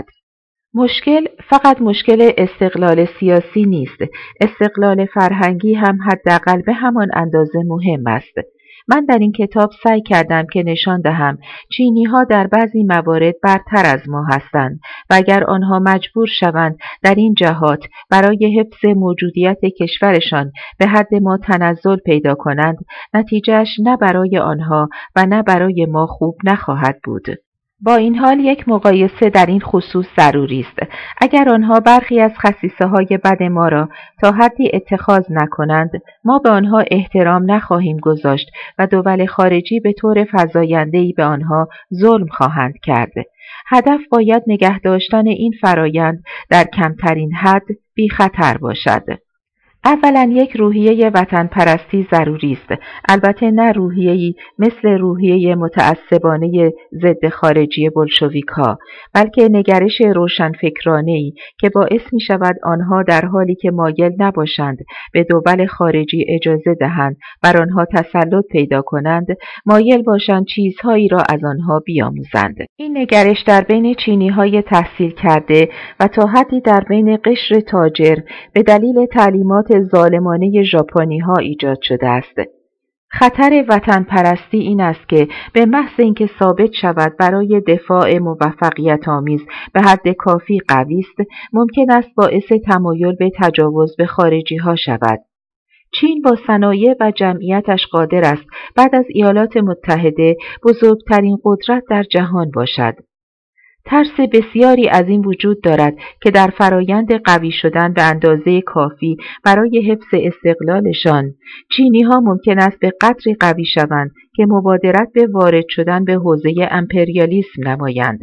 مشکل فقط مشکل استقلال سیاسی نیست، استقلال فرهنگی هم حداقل به همان اندازه مهم است. من در این کتاب سعی کردم که نشان دهم چینی‌ها در بعضی موارد برتر از ما هستند و اگر آنها مجبور شوند در این جهات برای حفظ موجودیت کشورشان به حد ما تنزل پیدا کنند، نتیجهش نه برای آنها و نه برای ما خوب نخواهد بود. با این حال یک مقایسه در این خصوص ضروری است. اگر آنها برخی از خصیصه‌های بد ما را تا حدی اتخاذ نکنند، ما به آنها احترام نخواهیم گذاشت و دول خارجی به طور فزاینده‌ای به آنها ظلم خواهند کرد. هدف باید نگه داشتن این فرایند در کمترین حد بی خطر باشد. اولا یک روحیه وطن پرستی ضروری است، البته نه روحیه‌ای مثل روحیه متعصبانه ضد خارجی بولشویک‌ها، بلکه نگرش روشنفکرانه‌ای که باعث می شود آنها در حالی که مایل نباشند به دول خارجی اجازه دهند بر آنها تسلط پیدا کنند، مایل باشند چیزهایی را از آنها بیاموزند. این نگرش در بین چینی‌های تحصیل کرده و تا حدی در بین قشر تاجر به دلیل تعلیمات ظالمانه ژاپنی‌ها ایجاد شده است. خطر وطن پرستی این است که به محض اینکه ثابت شود برای دفاع موفقیت آمیز به حد کافی قوی است، ممکن است باعث تمایل به تجاوز به خارجی ها شود. چین با صنایع و جمعیتش قادر است بعد از ایالات متحده بزرگترین قدرت در جهان باشد. ترس بسیاری از این وجود دارد که در فرایند قوی شدن به اندازه کافی برای حفظ استقلالشان، چینی‌ها ممکن است به قدری قوی شوند که مبادرت به وارد شدن به حوزه امپریالیسم نمایند.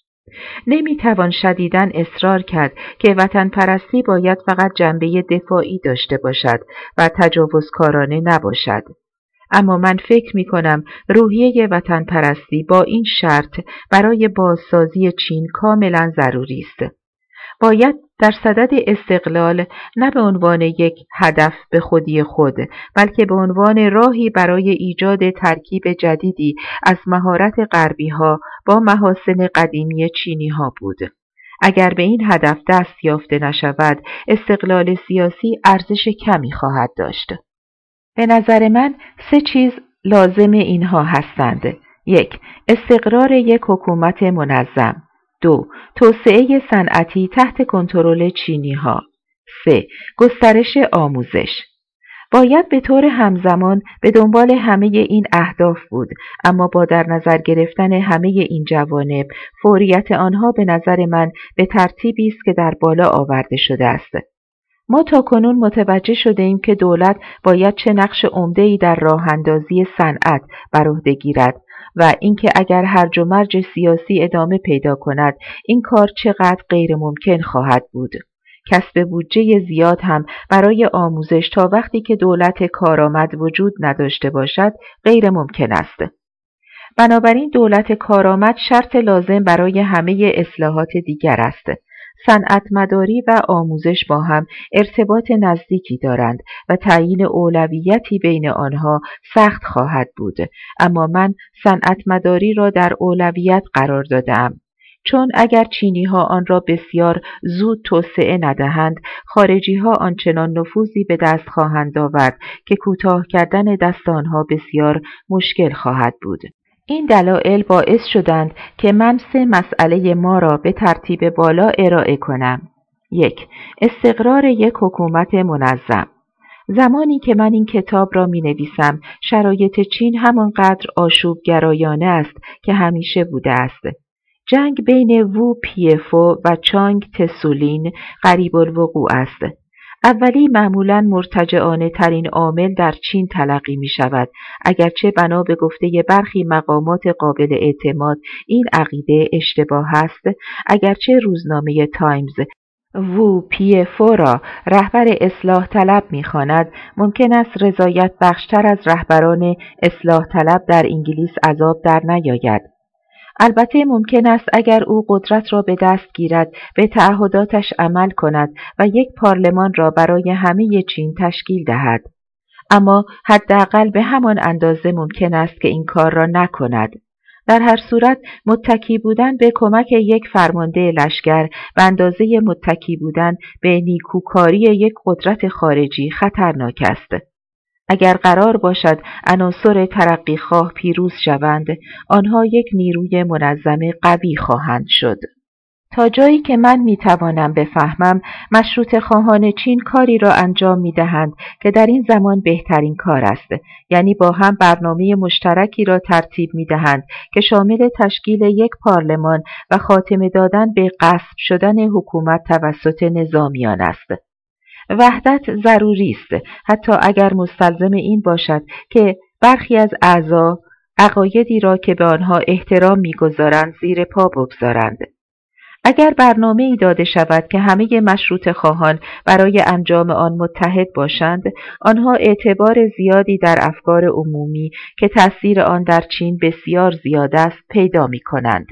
نمیتوان شدیداً اصرار کرد که وطن پرستی باید فقط جنبه دفاعی داشته باشد و تجاوزکارانه نباشد. اما من فکر می کنم روحیه وطن پرستی با این شرط برای بازسازی چین کاملا ضروری است. باید در صدد استقلال نه به عنوان یک هدف به خودی خود، بلکه به عنوان راهی برای ایجاد ترکیب جدیدی از مهارت غربی ها با محاسن قدیمی چینی ها بود. اگر به این هدف دست یافته نشود، استقلال سیاسی ارزش کمی خواهد داشت. به نظر من سه چیز لازم اینها هستند. یک، استقرار یک حکومت منظم. دو، توسعه صنعتی تحت کنترل چینی ها. سه، گسترش آموزش. باید به طور همزمان به دنبال همه این اهداف بود، اما با در نظر گرفتن همه این جوانب، فوریت آنها به نظر من به ترتیبی است که در بالا آورده شده است. ما تاکنون متوجه شده ایم که دولت باید چه نقش عمده‌ای در راه‌اندازی صنعت بر عهده گیرد و اینکه اگر هرج و مرج سیاسی ادامه پیدا کند، این کار چقدر غیر ممکن خواهد بود. کسب بودجه زیاد هم برای آموزش تا وقتی که دولت کارآمد وجود نداشته باشد غیر ممکن است. بنابراین دولت کارآمد شرط لازم برای همه اصلاحات دیگر است. صنعت‌مداری و آموزش با هم ارتباط نزدیکی دارند و تعیین اولویتی بین آنها سخت خواهد بود، اما من صنعت‌مداری را در اولویت قرار دادم، چون اگر چینی‌ها آن را بسیار زود توسعه ندهند، خارجی‌ها آنچنان نفوذی به دست خواهند آورد که کوتاه کردن دست آنها بسیار مشکل خواهد بود. این دلایل باعث شدند که من سه مسئله ما را به ترتیب بالا ارائه کنم. یک، استقرار یک حکومت منظم. زمانی که من این کتاب را می نویسم، شرایط چین همانقدر آشوبگرایانه است که همیشه بوده است. جنگ بین وو پیفو و چانگ تسولین قریب الوقوع است. اولی معمولاً مرتجعانه ترین عامل در چین تلقی می شود، اگرچه بنا به گفته برخی مقامات قابل اعتماد این عقیده اشتباه است. اگرچه روزنامه تایمز وو پی فو را رهبر اصلاح طلب می خواند، ممکن است رضایت بخشتر از رهبران اصلاح طلب در انگلیس عذاب در نیاید. البته ممکن است اگر او قدرت را به دست گیرد به تعهداتش عمل کند و یک پارلمان را برای همه چین تشکیل دهد. اما حداقل به همان اندازه ممکن است که این کار را نکند. در هر صورت متکی بودن به کمک یک فرمانده لشکر به اندازه متکی بودن به نیکوکاری یک قدرت خارجی خطرناک است. اگر قرار باشد عناصر ترقیخواه پیروز شوند، آنها یک نیروی منظم قوی خواهند شد. تا جایی که من میتوانم بفهمم، مشروطه خواهان چین کاری را انجام میدهند که در این زمان بهترین کار است، یعنی با هم برنامه مشترکی را ترتیب میدهند که شامل تشکیل یک پارلمان و خاتمه دادن به غصب شدن حکومت توسط نظامیان است. وحدت ضروری است، حتی اگر مستلزم این باشد که برخی از اعضا عقایدی را که به آنها احترام می‌گذارند زیر پا بگذارند. اگر برنامه‌ای داده شود که همه مشروطه خواهان برای انجام آن متحد باشند، آنها اعتبار زیادی در افکار عمومی که تأثیر آن در چین بسیار زیاد است پیدا می‌کنند.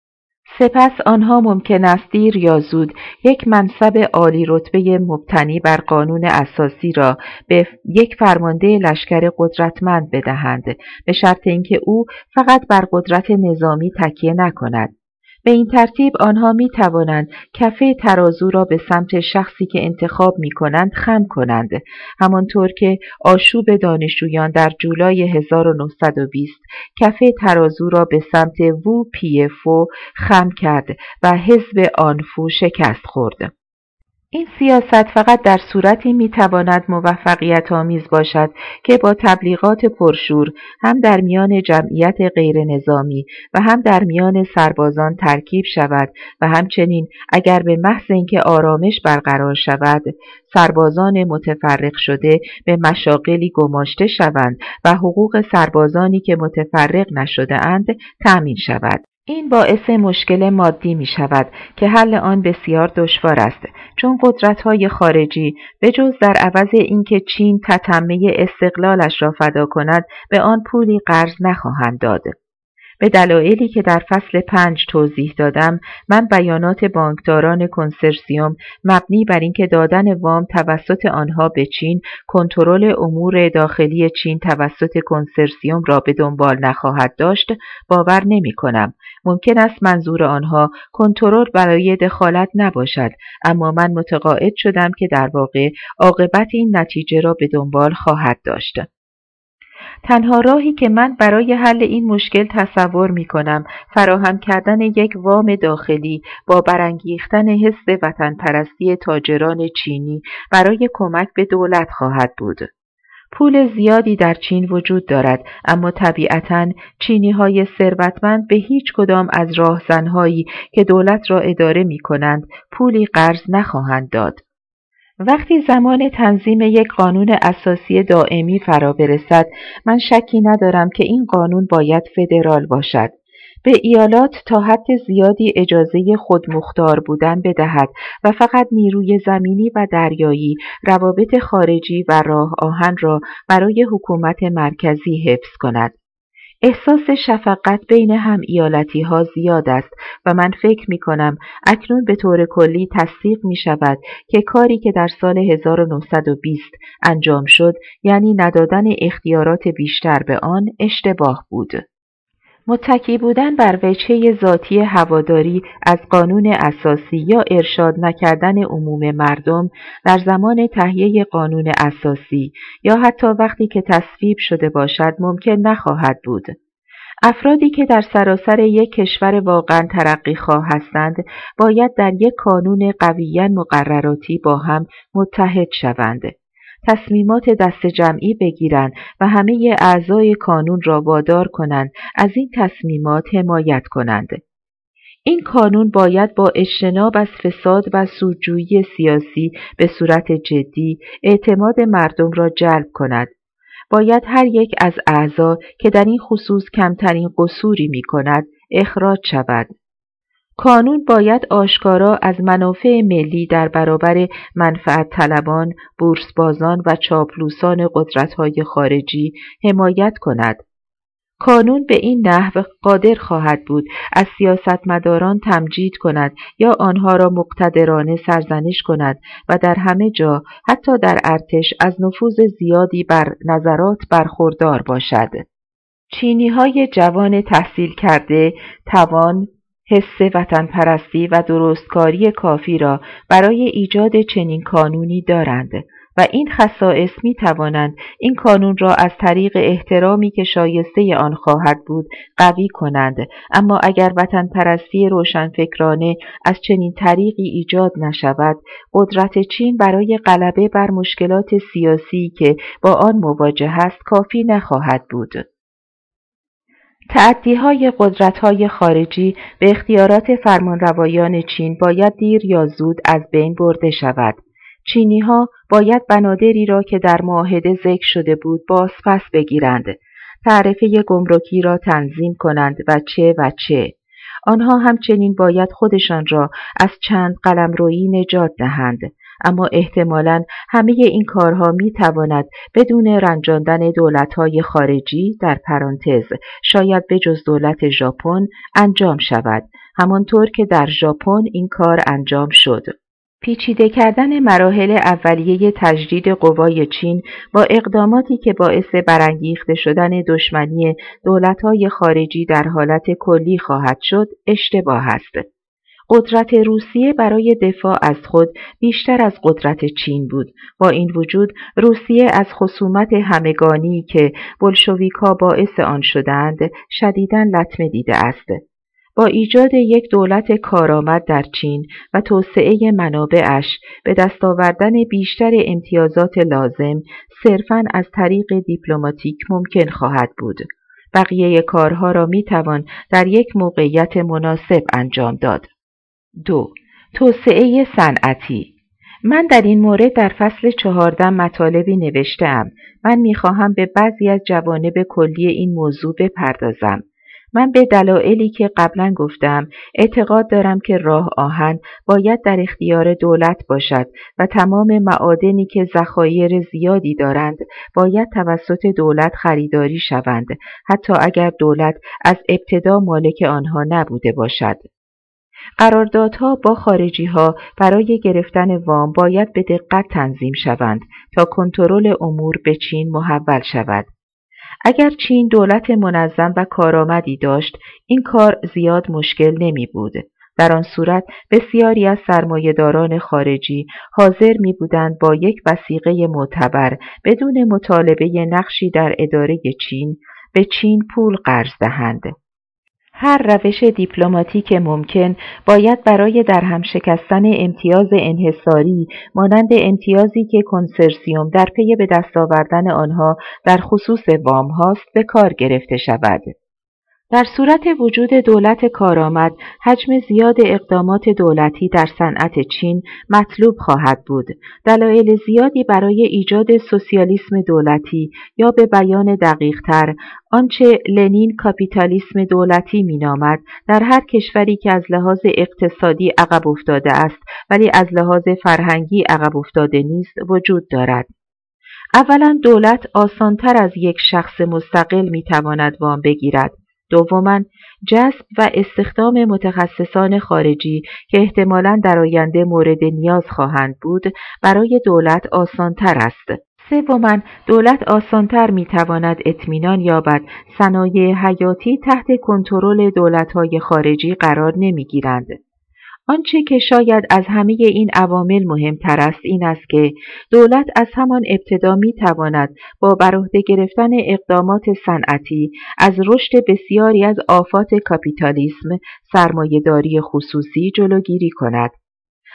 سپس آنها ممکن است دیر یا زود یک منصب عالی رتبه مبتنی بر قانون اساسی را به یک فرمانده لشکر قدرتمند بدهند، به شرط اینکه او فقط بر قدرت نظامی تکیه نکند. به این ترتیب آنها می توانند کفه ترازو را به سمت شخصی که انتخاب می کنند خم کنند، همانطور که آشوب دانشجویان در جولای هزار و نهصد و بیست کفه ترازو را به سمت وو پی فو خم کرد و حزب آنفو شکست خورد. این سیاست فقط در صورتی میتواند موفقیت آمیز باشد که با تبلیغات پرشور هم در میان جمعیت غیر نظامی و هم در میان سربازان ترکیب شود و همچنین اگر به محض اینکه آرامش برقرار شود سربازان متفرق شده به مشاغلی گماشته شوند و حقوق سربازانی که متفرق نشده اند تأمین شود. این باعث مشکل مادی می شود که حل آن بسیار دشوار است، چون قدرت‌های خارجی به جز در عوض اینکه چین تتمه استقلالش را فدا کند به آن پولی قرض نخواهند داد. به دلایلی که در فصل پنج توضیح دادم، من بیانات بانکداران کنسرسیوم مبنی بر اینکه دادن وام توسط آنها به چین کنترل امور داخلی چین توسط کنسرسیوم را به دنبال نخواهد داشت باور نمی کنم. ممکن است منظور آنها کنترل برای دخالت نباشد، اما من متقاعد شدم که در واقع عاقبت این نتیجه را به دنبال خواهد داشت. تنها راهی که من برای حل این مشکل تصور می کنم فراهم کردن یک وام داخلی با برانگیختن حس وطن پرستی تاجران چینی برای کمک به دولت خواهد بود. پول زیادی در چین وجود دارد، اما طبیعتاً چینی‌های ثروتمند به هیچ کدام از راهزن‌هایی که دولت را اداره می‌کنند پولی قرض نخواهند داد. وقتی زمان تنظیم یک قانون اساسی دائمی فرا برسد، من شکی ندارم که این قانون باید فدرال باشد. به ایالات تا حد زیادی اجازه خودمختار بودن بدهد و فقط نیروی زمینی و دریایی، روابط خارجی و راه آهن را برای حکومت مرکزی حفظ کند. احساس شفقت بین هم ایالتی ها زیاد است و من فکر می کنم اکنون به طور کلی تصدیق می شود که کاری که در سال هزار و نهصد و بیست انجام شد، یعنی ندادن اختیارات بیشتر به آن، اشتباه بود. متکی بودن بر وجهه ذاتی هواداری از قانون اساسی یا ارشاد نکردن عموم مردم در زمان تهیه قانون اساسی یا حتی وقتی که تصویب شده باشد ممکن نخواهد بود. افرادی که در سراسر یک کشور واقعا ترقیخواه هستند باید در یک قانون قویاً مقرراتی با هم متحد شوند. تصمیمات دست جمعی بگیرند و همه اعضای کانون را وادار کنند از این تصمیمات حمایت کنند. این قانون باید با اجتناب از فساد و سودجویی سیاسی به صورت جدی اعتماد مردم را جلب کند. باید هر یک از اعضا که در این خصوص کمترین قصوری می کند اخراج شود. قانون باید آشکارا از منافع ملی در برابر منفعت طلبان، بورسبازان و چاپلوسان قدرت‌های خارجی حمایت کند. قانون به این نحو قادر خواهد بود از سیاستمداران تمجید کند یا آنها را مقتدرانه سرزنش کند و در همه جا حتی در ارتش از نفوذ زیادی بر نظرات برخوردار باشد. چینی‌های جوان تحصیل کرده توان، حس وطن پرستی و درستکاری کافی را برای ایجاد چنین قانونی دارند و این خصائص می توانند این قانون را از طریق احترامی که شایسته آن خواهد بود قوی کنند. اما اگر وطن پرستی روشنفکرانه از چنین طریقی ایجاد نشود، قدرت چین برای غلبه بر مشکلات سیاسی که با آن مواجه است کافی نخواهد بود. تعدی‌های قدرت‌های خارجی به اختیارات فرمانروایان چین باید دیر یا زود از بین برده شود. چینی‌ها باید بنادری را که در معاهده ذکر شده بود بازپس بگیرند، تعرفه گمرکی را تنظیم کنند و چه و چه. آنها همچنین باید خودشان را از چند قلمرویی نجات دهند. اما احتمالاً همه این کارها می تواند بدون رنجاندن دولت‌های خارجی در پرانتز شاید بجز دولت ژاپن انجام شود، همانطور که در ژاپن این کار انجام شد. پیچیده کردن مراحل اولیه تجدید قوای چین با اقداماتی که باعث برانگیخته شدن دشمنی دولت‌های خارجی در حالت کلی خواهد شد اشتباه است. قدرت روسیه برای دفاع از خود بیشتر از قدرت چین بود. با این وجود روسیه از خصومت همگانی که بلشویک‌ها باعث آن شدند شدیداً لطمه دیده است. با ایجاد یک دولت کارآمد در چین و توسعه منابعش به دست آوردن بیشتر امتیازات لازم صرفاً از طریق دیپلماتیک ممکن خواهد بود. بقیه کارها را میتوان در یک موقعیت مناسب انجام داد. دو. توسعه صنعتی. من در این مورد در فصل چهاردهم مطالبی نوشته‌ام. من میخواهم به بعضی از جوانب کلی این موضوع بپردازم. من به دلایلی که قبلا گفتم اعتقاد دارم که راه آهن باید در اختیار دولت باشد و تمام معادنی که ذخایر زیادی دارند باید توسط دولت خریداری شوند، حتی اگر دولت از ابتدا مالک آنها نبوده باشد. قراردادها با خارجی‌ها برای گرفتن وام باید به دقت تنظیم شوند تا کنترل امور به چین محول شود. اگر چین دولت منظم و کارآمدی داشت، این کار زیاد مشکل نمی بود. در آن صورت بسیاری از سرمایه‌داران خارجی حاضر می بودند با یک وثیقه معتبر بدون مطالبه نقشی در اداره چین به چین پول قرض دهند. هر روش دیپلماتیک ممکن باید برای درهم شکستن امتیاز انحصاری مانند امتیازی که کنسرسیوم در پی به دست آوردن آنها در خصوص وام هاست به کار گرفته شود. در صورت وجود دولت کارآمد، حجم زیاد اقدامات دولتی در صنعت چین مطلوب خواهد بود. دلایل زیادی برای ایجاد سوسیالیسم دولتی یا به بیان دقیق‌تر آنچه لنین کاپیتالیسم دولتی مینامد در هر کشوری که از لحاظ اقتصادی عقب افتاده است ولی از لحاظ فرهنگی عقب افتاده نیست وجود دارد. اولا دولت آسانتر از یک شخص مستقل میتواند وام بگیرد. دوماً جذب و استخدام متخصصان خارجی که احتمالاً در آینده مورد نیاز خواهند بود برای دولت آسانتر است. سوماً دولت آسانتر میتواند اطمینان یابد صنایع حیاتی تحت کنترل دولت‌های خارجی قرار نمیگیرند. آنچه که شاید از همه این عوامل مهمتر است این است که دولت از همان ابتدا می تواند با بر عهده گرفتن اقدامات صنعتی از رشد بسیاری از آفات کاپیتالیسم، سرمایه‌داری خصوصی جلوگیری کند.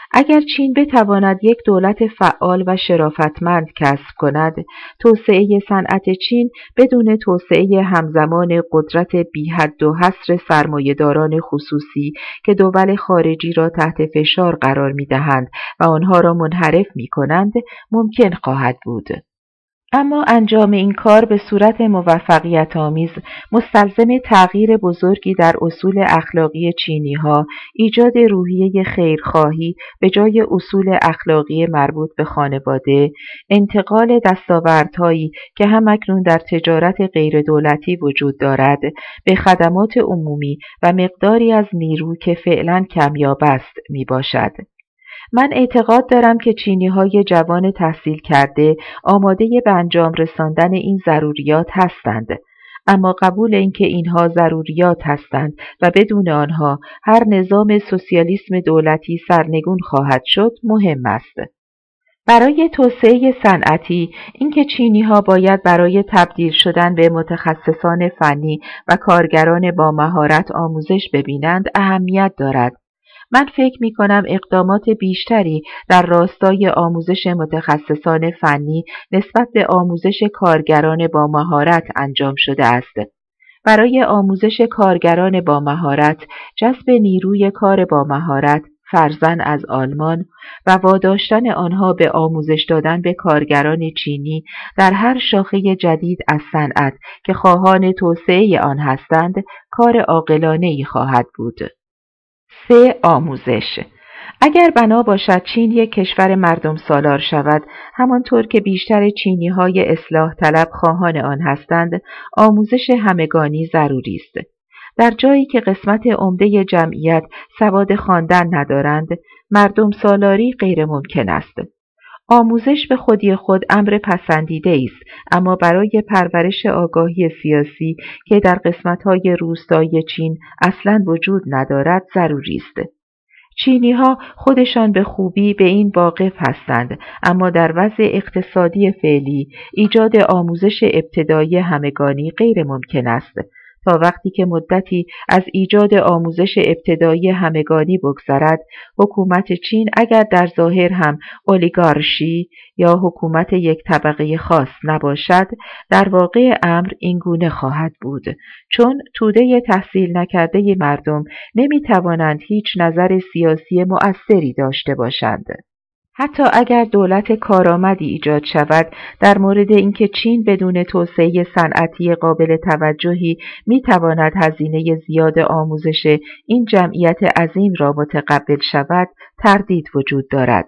اگر چین بتواند یک دولت فعال و شرافتمند کسب کند، توسعه صنعت چین بدون توسعه همزمان قدرت بی‌حد و حصر سرمایه‌داران خصوصی که دول خارجی را تحت فشار قرار می‌دهند و آنها را منحرف می‌کنند، ممکن خواهد بود. اما انجام این کار به صورت موفقیت‌آمیز مستلزم تغییر بزرگی در اصول اخلاقی چینی‌ها، ایجاد روحیه خیرخواهی به جای اصول اخلاقی مربوط به خانواده، انتقال دستاوردهایی که همکنون در تجارت غیردولتی وجود دارد به خدمات عمومی و مقداری از نیرو که فعلاً کمیاب است میباشد. من اعتقاد دارم که چینی‌های جوان تحصیل کرده آماده به انجام رساندن این ضروریات هستند، اما قبول اینکه اینها ضروریات هستند و بدون آنها هر نظام سوسیالیسم دولتی سرنگون خواهد شد مهم است. برای توسعه صنعتی، اینکه چینی‌ها باید برای تبدیل شدن به متخصصان فنی و کارگران با مهارت آموزش ببینند اهمیت دارد. من فکر می کنم اقدامات بیشتری در راستای آموزش متخصصان فنی نسبت به آموزش کارگران با مهارت انجام شده است. برای آموزش کارگران با مهارت، جذب نیروی کار با مهارت، فرضاً از آلمان و واداشتن آنها به آموزش دادن به کارگران چینی در هر شاخه جدید از صنعت که خواهان توسعه آن هستند، کار عاقلانه‌ای خواهد بود. سه. آموزش. اگر بنا باشد چین یک کشور مردم سالار شود، همانطور که بیشتر چینی‌های اصلاح طلب خواهان آن هستند، آموزش همگانی ضروری است. در جایی که قسمت عمده جمعیت سواد خواندن ندارند، مردم سالاری غیر ممکن است. آموزش به خودی خود امر پسندیده است، اما برای پرورش آگاهی سیاسی که در قسمت‌های روستایی چین اصلاً وجود ندارد ضروری است. چینی‌ها خودشان به خوبی به این واقف هستند، اما در وضع اقتصادی فعلی ایجاد آموزش ابتدایی همگانی غیر ممکن است. تا وقتی که مدتی از ایجاد آموزش ابتدایی همگانی بگذرد، حکومت چین اگر در ظاهر هم اولیگارشی یا حکومت یک طبقه خاص نباشد، در واقع امر اینگونه خواهد بود، چون توده تحصیل نکرده مردم نمی توانند هیچ نظر سیاسی مؤثری داشته باشند. حتی اگر دولت کارآمدی ایجاد شود، در مورد اینکه چین بدون توسعه صنعتی قابل توجهی میتواند هزینه زیاد آموزش این جمعیت عظیم را متقبل شود، تردید وجود دارد.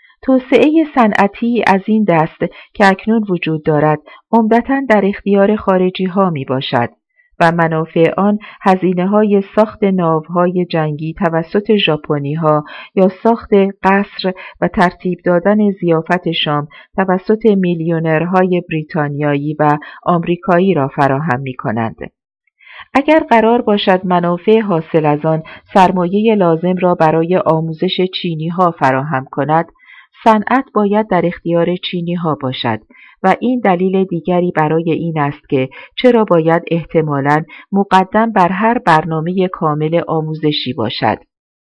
توسعه صنعتی از این دست که اکنون وجود دارد، عمدتاً در اختیار خارجی ها می باشد و منافع آن هزینه‌های ساخت ناوهای جنگی توسط ژاپنی‌ها یا ساخت قصر و ترتیب دادن ضیافت شام توسط میلیونرهای بریتانیایی و آمریکایی را فراهم می‌کنند. اگر قرار باشد منافع حاصل از آن سرمایه لازم را برای آموزش چینی‌ها فراهم کند، صنعت باید در اختیار چینی‌ها باشد و این دلیل دیگری برای این است که چرا باید احتمالاً مقدم بر هر برنامه کامل آموزشی باشد.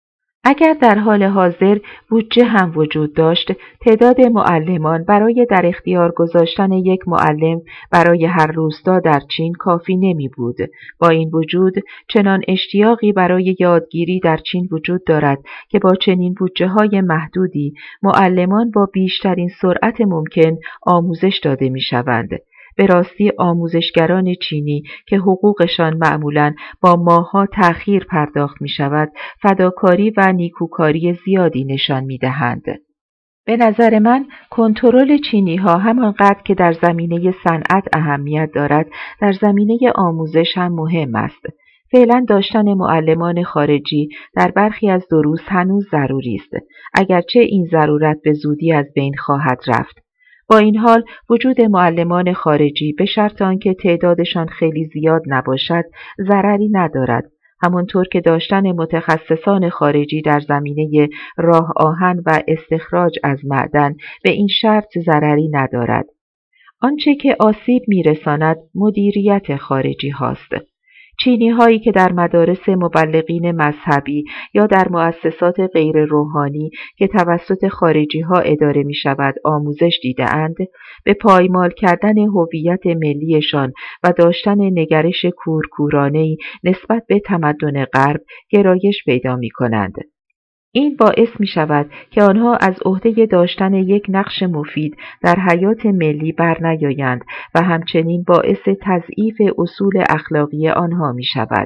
اگر در حال حاضر بودجه هم وجود داشت، تعداد معلمان برای در اختیار گذاشتن یک معلم برای هر روستا در چین کافی نمی بود. با این وجود، چنان اشتیاقی برای یادگیری در چین وجود دارد که با چنین بودجه های محدودی معلمان با بیشترین سرعت ممکن آموزش داده می شوند. به راستی آموزشگران چینی که حقوقشان معمولاً با ماه‌ها تأخیر پرداخت می شود، فداکاری و نیکوکاری زیادی نشان می دهند. به نظر من کنترل چینی‌ها همانقدر که در زمینه صنعت اهمیت دارد، در زمینه آموزش هم مهم است. فعلا داشتن معلمان خارجی در برخی از دروس هنوز ضروری است، اگرچه این ضرورت به زودی از بین خواهد رفت. با این حال وجود معلمان خارجی به شرط آنکه تعدادشان خیلی زیاد نباشد ضرری ندارد، همانطور که داشتن متخصصان خارجی در زمینه راه آهن و استخراج از معدن به این شرط ضرری ندارد. آنچه که آسیب میرساند مدیریت خارجی هاست. چینی هایی که در مدارس مبلغین مذهبی یا در مؤسسات غیر روحانی که توسط خارجی ها اداره می شود آموزش دیده اند، به پایمال کردن هویت ملیشان و داشتن نگرش کورکورانه‌ای نسبت به تمدن غرب گرایش پیدا می کنند. این باعث می شود که آنها از عهده داشتن یک نقش مفید در حیات ملی برنیایند و همچنین باعث تضعیف اصول اخلاقی آنها می شود.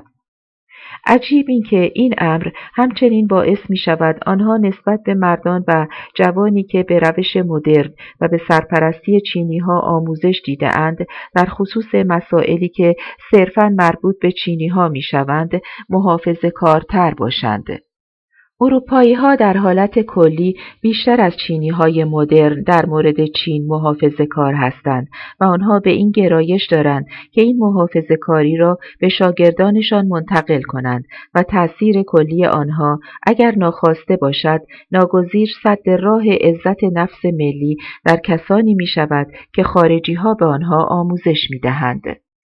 عجیب این که این امر همچنین باعث می شود آنها نسبت به مردان و جوانی که به روش مدرن و به سرپرستی چینی ها آموزش دیده اند در خصوص مسائلی که صرفاً مربوط به چینی ها می شوند محافظه‌کارتر باشند. اروپایی‌ها در حالت کلی بیشتر از چینی‌های مدرن در مورد چین محافظه‌کار هستند و آنها به این گرایش دارند که این محافظه‌کاری را به شاگردانشان منتقل کنند و تأثیر کلی آنها اگر ناخواسته باشد ناگزیر سد راه عزت نفس ملی در کسانی می‌شود که خارجی‌ها به آنها آموزش می‌دهند.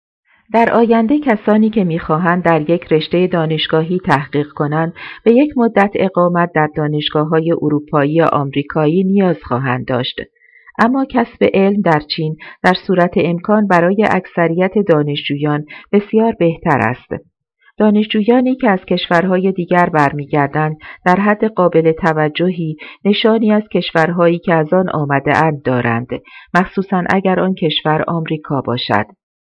در آینده کسانی که می‌خواهند در یک رشته دانشگاهی تحقیق کنند به یک مدت اقامت در دانشگاه‌های اروپایی یا آمریکایی نیاز خواهند داشت. اما کسب علم در چین در صورت امکان برای اکثریت دانشجویان بسیار بهتر است. دانشجویانی که از کشورهای دیگر برمیگردند در حد قابل توجهی نشانی از کشورهایی که از آن آمده‌اند دارند، مخصوصاً اگر آن کشور آمریکا باشد.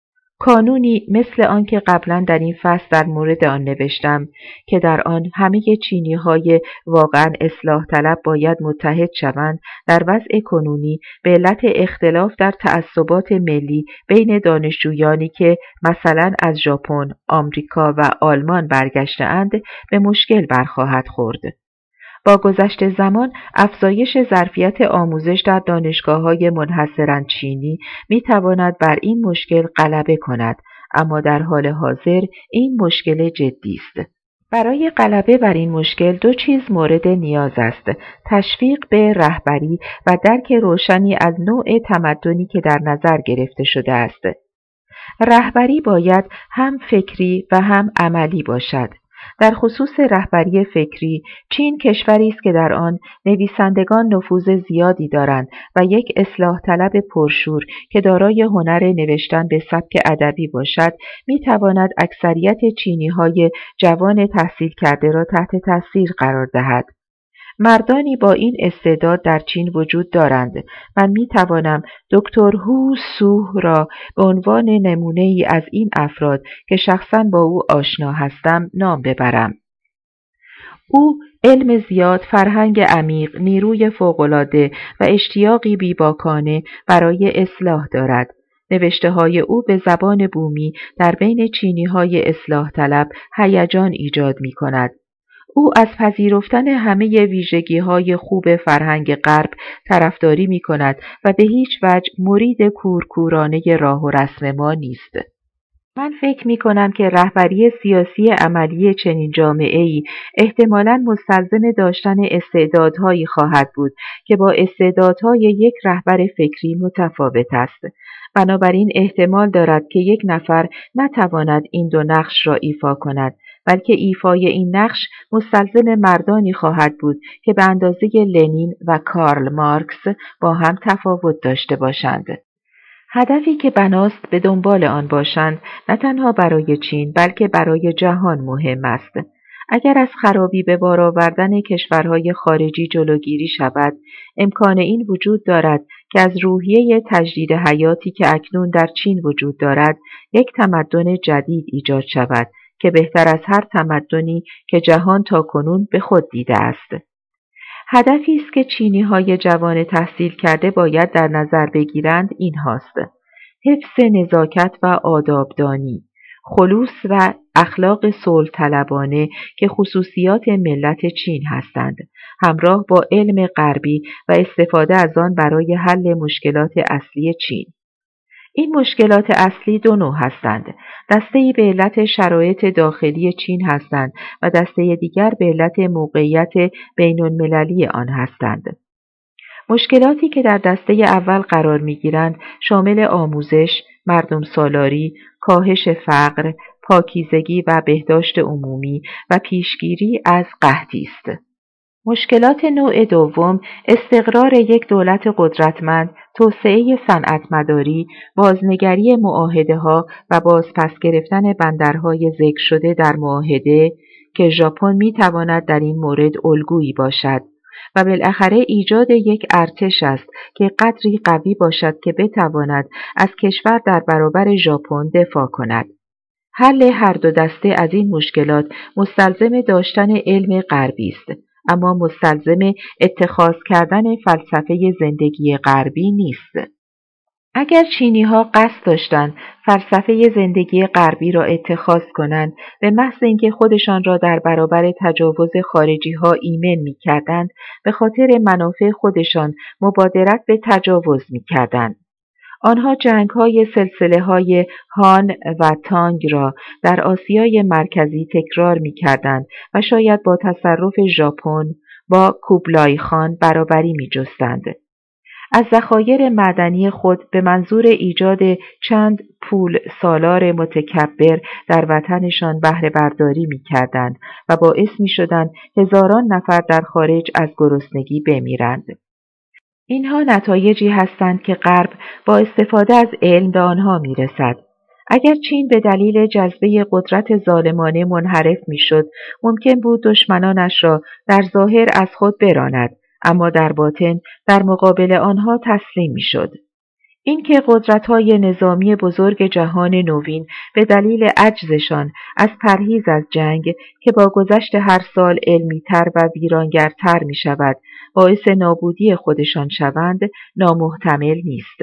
کانونی مثل آن که قبلا در این فصل در مورد آن نوشتم که در آن همه چینی‌های واقعا اصلاح طلب باید متحد شوند، در وضع کنونی به علت اختلاف در تعصبات ملی بین دانشجویانی که مثلا از ژاپن، آمریکا و آلمان برگشته‌اند به مشکل برخواهد خورد. با گذشت زمان افزایش ظرفیت آموزش در دانشگاه‌های منحصراً چینی می‌تواند بر این مشکل غلبه کند، اما در حال حاضر این مشکل جدی است. برای غلبه بر این مشکل دو چیز مورد نیاز است: تشویق به رهبری و درک روشنی از نوع تمدنی که در نظر گرفته شده است. رهبری باید هم فکری و هم عملی باشد. در خصوص رهبری فکری، چین کشوری است که در آن نویسندگان نفوذ زیادی دارند و یک اصلاح طلب پرشور که دارای هنر نوشتن به سبک ادبی باشد، می‌تواند اکثریت چینی‌های جوان تحصیل کرده را تحت تاثیر قرار دهد. مردانی با این استعداد در چین وجود دارند. من می توانم دکتر هو سوه را به عنوان نمونه ای از این افراد که شخصاً با او آشنا هستم نام ببرم. او علم زیاد، فرهنگ عمیق، نیروی فوق‌العاده و اشتیاقی بیباکانه برای اصلاح دارد. نوشته‌های او به زبان بومی در بین چینی‌های اصلاح طلب هیجان ایجاد می‌کند. او از پذیرفتن همه ویژگی‌های خوب فرهنگ غرب طرفداری می‌کند و به هیچ وجه مرید کورکورانه راه و رسم ما نیست. من فکر می‌کنم که رهبری سیاسی عملی چنین جامعه‌ای احتمالاً مستلزم داشتن استعدادهایی خواهد بود که با استعدادهای یک رهبر فکری متفاوت است. بنابراین احتمال دارد که یک نفر نتواند این دو نقش را ایفا کند، بلکه ایفای این نقش مستلزم مردانی خواهد بود که به اندازه لنین و کارل مارکس با هم تفاوت داشته باشند. هدفی که بناست به دنبال آن باشند نه تنها برای چین بلکه برای جهان مهم است. اگر از خرابی به بار آوردن کشورهای خارجی جلوگیری شود، امکان این وجود دارد که از روحیه تجدید حیاتی که اکنون در چین وجود دارد، یک تمدن جدید ایجاد شود که بهتر از هر تمدنی که جهان تاکنون به خود دیده است. هدفی است که چینی‌های جوان تحصیل کرده باید در نظر بگیرند این هاست: حفظ نزاکت و آدابدانی، خلوص و اخلاق صلح طلبانه که خصوصیات ملت چین هستند، همراه با علم غربی و استفاده از آن برای حل مشکلات اصلی چین. این مشکلات اصلی دو نوع هستند. دسته‌ای به علت شرایط داخلی چین هستند و دسته دیگر به علت موقعیت بین‌المللی آن هستند. مشکلاتی که در دسته اول قرار می‌گیرند شامل آموزش، مردم سالاری، کاهش فقر، پاکیزگی و بهداشت عمومی و پیشگیری از قحطی است. مشکلات نوع دوم استقرار یک دولت قدرتمند، توسعه صنعت‌مداری، بازنگری معاهده‌ها و بازپس گرفتن بندرهای ذکر شده در معاهده که ژاپن می‌تواند در این مورد الگویی باشد و بالاخره ایجاد یک ارتش است که قدری قوی باشد که بتواند از کشور در برابر ژاپن دفاع کند. حل هر دو دسته از این مشکلات مستلزم داشتن علم غربی است، اما مستلزم اتخاذ کردن فلسفه زندگی غربی نیست. اگر چینی‌ها قصد داشتند فلسفه زندگی غربی را اتخاذ کنند، به محض اینکه خودشان را در برابر تجاوز خارجی‌ها ایمن می‌کردند، به خاطر منافع خودشان مبادرت به تجاوز می‌کردند. آنها جنگ‌های سلسله‌های هان و تانگ را در آسیای مرکزی تکرار می‌کردند و شاید با تصرف ژاپن با کوبلای خان برابری می‌جستند. از ذخایر معدنی خود به منظور ایجاد چند پول سالار متکبر در وطنشان بهره برداری می‌کردند و باعث می‌شدند هزاران نفر در خارج از گرسنگی بمیرند. اینها نتایجی هستند که غرب با استفاده از علم به آنها می‌رسد. اگر چین به دلیل جذبه قدرت ظالمانه منحرف می‌شد، ممکن بود دشمنانش را در ظاهر از خود براند، اما در باطن در مقابل آنها تسلیم می‌شد. اینکه قدرت‌های نظامی بزرگ جهان نوین به دلیل عجزشان از پرهیز از جنگ که با گذشت هر سال علمی‌تر و ویرانگرتر می‌شود، باعث نابودی خودشان شوند، نامحتمل نیست.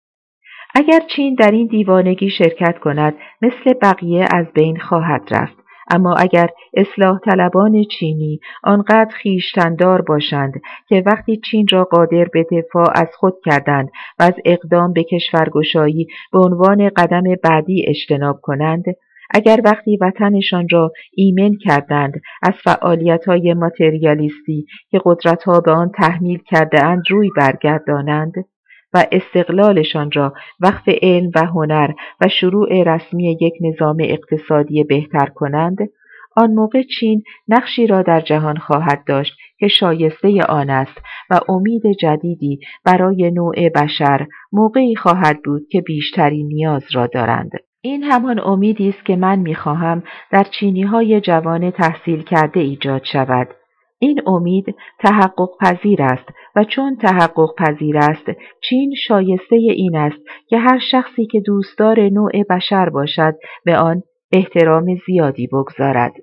اگر چین در این دیوانگی شرکت کند، مثل بقیه از بین خواهد رفت. اما اگر اصلاح طلبان چینی آنقدر خویشتن‌دار باشند که وقتی چین را قادر به دفاع از خود کردند و از اقدام به کشورگشایی به عنوان قدم بعدی اجتناب کنند، اگر وقتی وطنشان را ایمن کردند از فعالیت‌های ماتریالیستی که قدرت‌ها به آن تحمیل کرده‌اند روی برگردانند و استقلالشان را وقف علم و هنر و شروع رسمی یک نظام اقتصادی بهتر کنند، آن موقع چین نقشی را در جهان خواهد داشت که شایسته آن است و امید جدیدی برای نوع بشر موقعی خواهد بود که بیشترین نیاز را دارند. این همان امیدی است که من می‌خواهم در چینی‌های جوان تحصیل کرده ایجاد شود. این امید تحقق پذیر است و چون تحقق پذیر است، چین شایسته این است که هر شخصی که دوستدار نوع بشر باشد به آن احترام زیادی بگذارد.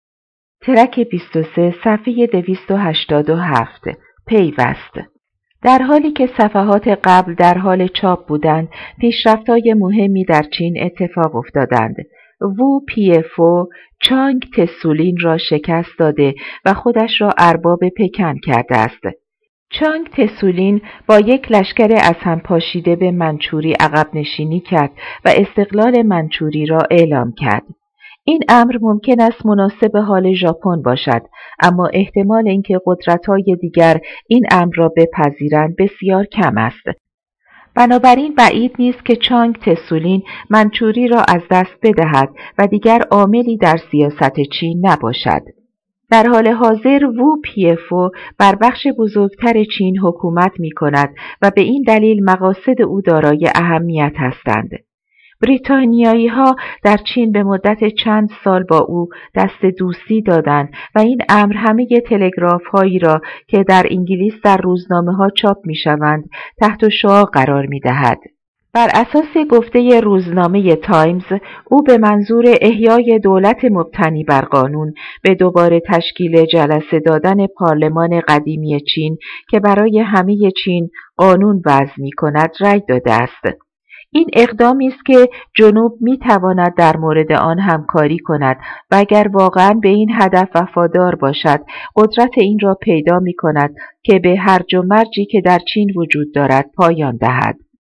ترک بیست و سه صفحه دویست و هشتاد و هفت پیوست. در حالی که صفحات قبل در حال چاپ بودند، پیشرفت‌های مهمی در چین اتفاق افتادند. وو پی‌افو چانگ تسولین را شکست داده و خودش را ارباب پکن کرده است. چانگ تسولین با یک لشکر از هم پاشیده به منچوری عقب نشینی کرد و استقلال منچوری را اعلام کرد. این امر ممکن است مناسب حال ژاپن باشد، اما احتمال اینکه قدرت‌های دیگر این امر را بپذیرند بسیار کم است. بنابراین بعید نیست که چانگ تسولین منچوری را از دست بدهد و دیگر عاملی در سیاست چین نباشد. در حال حاضر وو پی‌افو بر بخش بزرگتر چین حکومت می کند و به این دلیل مقاصد او دارای اهمیت هستند. بریتانیایی‌ها در چین به مدت چند سال با او دست دوستی دادند و این امر همه تلگراف‌هایی را که در انگلیس در روزنامه‌ها چاپ می‌شوند تحت شعاع قرار می‌دهد. بر اساس گفته روزنامه تایمز، او به منظور احیای دولت مبتنی بر قانون به دوباره تشکیل جلسه دادن پارلمان قدیمی چین که برای همه چین قانون وضع می‌کند رأی داده است. این اقدامی است که جنوب می‌تواند در مورد آن همکاری کند و اگر واقعاً به این هدف وفادار باشد، قدرت این را پیدا می‌کند که به هرج و مرجی که در چین وجود دارد پایان دهد.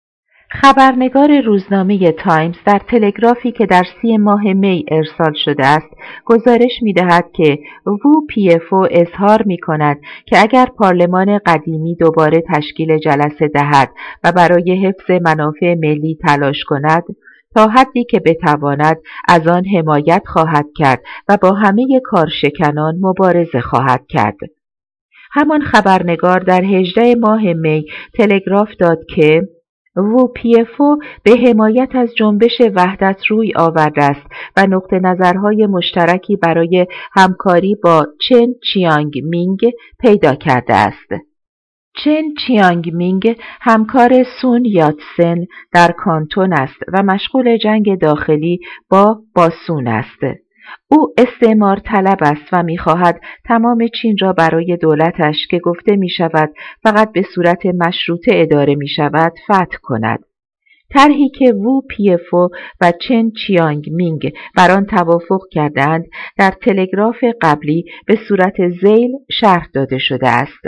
خبرنگار روزنامه تایمز در تلگرافی که در سی ماه می ارسال شده است گزارش می‌دهد که وو پی‌افو اظهار می‌کند که اگر پارلمان قدیمی دوباره تشکیل جلسه دهد و برای حفظ منافع ملی تلاش کند، تا حدی که بتواند از آن حمایت خواهد کرد و با همه کارشکنان مبارزه خواهد کرد. همان خبرنگار در هجدهم ماه می تلگراف داد که وو پی اف او به حمایت از جنبش وحدت روی آورده است و نقطه نظرهای مشترکی برای همکاری با چن چیانگ مینگ پیدا کرده است. چن چیانگ مینگ همکار سون یاتسن در کانتون است و مشغول جنگ داخلی با با سون است. او استعمار طلب است و می‌خواهد تمام چین را برای دولتش که گفته می‌شود فقط به صورت مشروطه اداره می‌شود فتح کند. طرحی که وو پی اف او و چن چیانگ مینگ بر آن توافق کردند در تلگراف قبلی به صورت ذیل شرح داده شده است.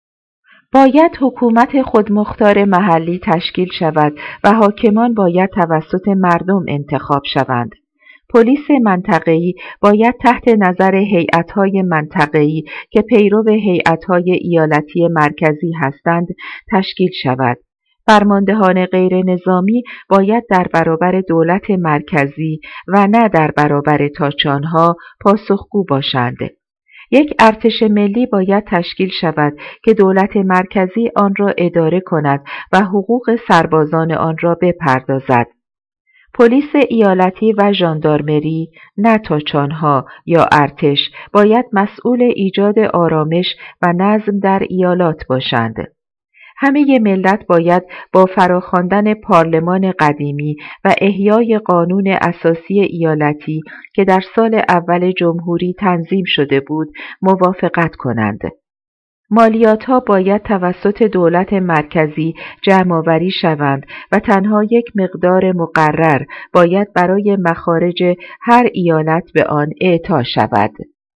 باید حکومت خودمختار محلی تشکیل شود و حاکمان باید توسط مردم انتخاب شوند. پلیس منطقه‌ای باید تحت نظر هیئت‌های منطقه‌ای که پیرو هیئت‌های ایالتی مرکزی هستند تشکیل شود. فرماندهان غیر نظامی باید در برابر دولت مرکزی و نه در برابر تاچانها پاسخگو باشند. یک ارتش ملی باید تشکیل شود که دولت مرکزی آن را اداره کند و حقوق سربازان آن را بپردازد. پلیس ایالتی و ژاندارمری، نه تاچانها یا ارتش، باید مسئول ایجاد آرامش و نظم در ایالات باشند. همه ملت باید با فراخواندن پارلمان قدیمی و احیای قانون اساسی ایالتی که در سال اول جمهوری تنظیم شده بود موافقت کنند. مالیات‌ها باید توسط دولت مرکزی جمع‌آوری شوند و تنها یک مقدار مقرر باید برای مخارج هر ایالت به آن اعطا شود.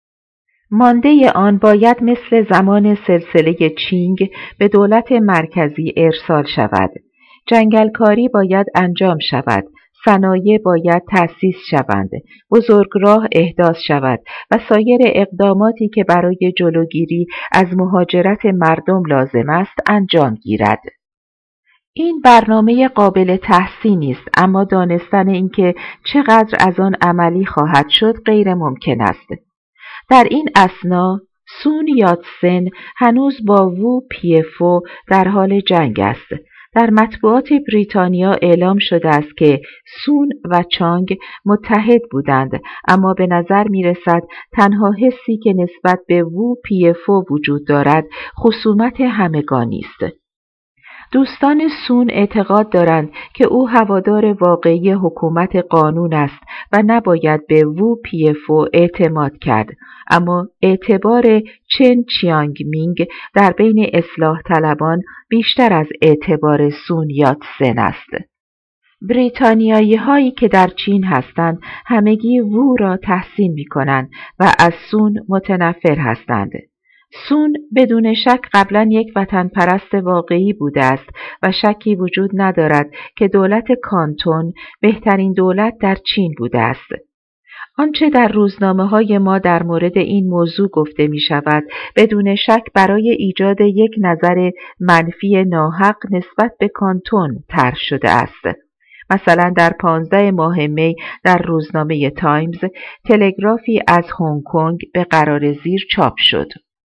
مانده آن باید مثل زمان سلسله چینگ به دولت مرکزی ارسال شود. جنگلکاری باید انجام شود. صنایع باید تأسیس شوند، بزرگراه احداث شود و سایر اقداماتی که برای جلوگیری از مهاجرت مردم لازم است انجام گیرد. این برنامه قابل تحسینی است، اما دانستن اینکه چقدر از آن عملی خواهد شد غیر ممکن است. در این اثنا سون یاتسن هنوز با وو پی اف او در حال جنگ است. در مطبوعات بریتانیا اعلام شده است که سون و چانگ متحد بودند، اما به نظر می رسد تنها حسی که نسبت به وو پی اف او وجود دارد خصومت همگانی است. دوستان سون اعتقاد دارند که او هوادار واقعی حکومت قانون است و نباید به وو پی اف او اعتماد کرد، اما اعتبار چن چیانگ مینگ در بین اصلاح طلبان بیشتر از اعتبار سون یاتسن است. بریتانیایی هایی که در چین هستند همگی وو را تحسین می کنند و از سون متنفر هستند. سون بدون شک قبلا یک وطن پرست واقعی بوده است و شکی وجود ندارد که دولت کانتون بهترین دولت در چین بوده است. آنچه در روزنامه‌های ما در مورد این موضوع گفته می شود بدون شک برای ایجاد یک نظر منفی ناحق نسبت به کانتون طرح شده است. مثلا در پانزدهم ماه می در روزنامه تایمز تلگرافی از هنگ کنگ به قرار زیر چاپ شد.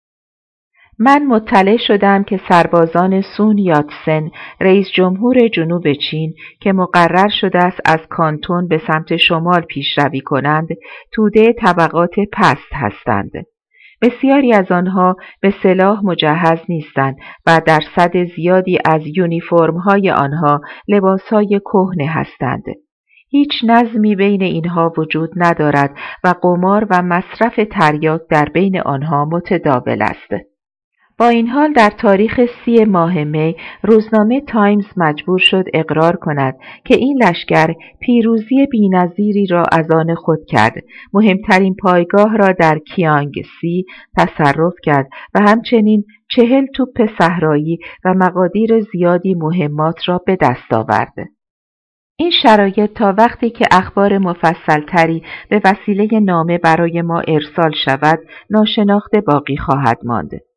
من مطلع شدم که سربازان سون یاتسن، رئیس جمهور جنوب چین که مقرر شده است از کانتون به سمت شمال پیشروی کنند، توده طبقات پست هستند. بسیاری از آنها به سلاح مجهز نیستند و درصد زیادی از یونیفرم‌های آنها لباسهای کهنه هستند. هیچ نظمی بین اینها وجود ندارد و قمار و مصرف تریاک در بین آنها متداول است. با این حال در تاریخ سی ماه می روزنامه تایمز مجبور شد اقرار کند که این لشکر پیروزی بی‌نظیری را از آن خود کرد، مهمترین پایگاه را در کیانگ سی تصرف کرد و همچنین چهل توپ صحرایی و مقادیر زیادی مهمات را به دست آورد. این شرایط تا وقتی که اخبار مفصل‌تری به وسیله نامه برای ما ارسال شود ناشناخته باقی خواهد ماند.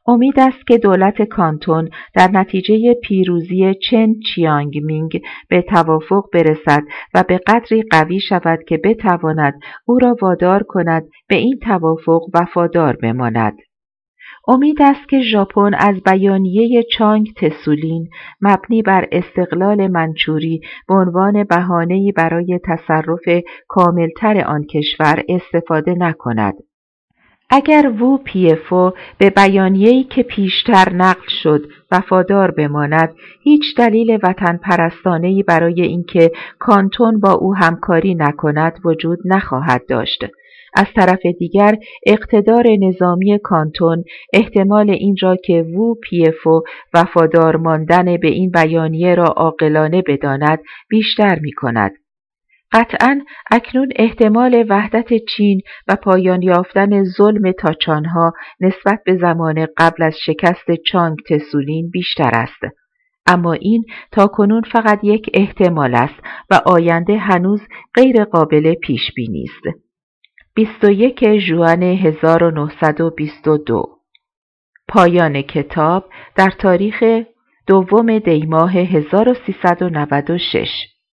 امید است که دولت کانتون در نتیجه پیروزی چن چیانگ مینگ به توافق برسد و به قدری قوی شود که بتواند او را وادار کند به این توافق وفادار بماند. امید است که ژاپن از بیانیه چانگ تسولین مبنی بر استقلال منچوری به عنوان بهانه‌ای برای تصرف کاملتر آن کشور استفاده نکند. اگر وو پیفو به بیانیه‌ای که پیشتر نقل شد وفادار بماند، هیچ دلیل وطن پرستانه‌ای برای اینکه کانتون با او همکاری نکند وجود نخواهد داشت. از طرف دیگر اقتدار نظامی کانتون احتمال این را که وو پیفو وفادار ماندن به این بیانیه را عاقلانه بداند بیشتر می کند. قطعاً اکنون احتمال وحدت چین و پایان یافتن ظلم تاچانها نسبت به زمان قبل از شکست چانگ تسولین بیشتر است. اما این تاکنون فقط یک احتمال است و آینده هنوز غیر قابل پیش بینی است. بیست و یک ژوئن هزار و نهصد و بیست و دو. پایان کتاب در تاریخ دوم دی ماه هزار و سیصد و نود و شش.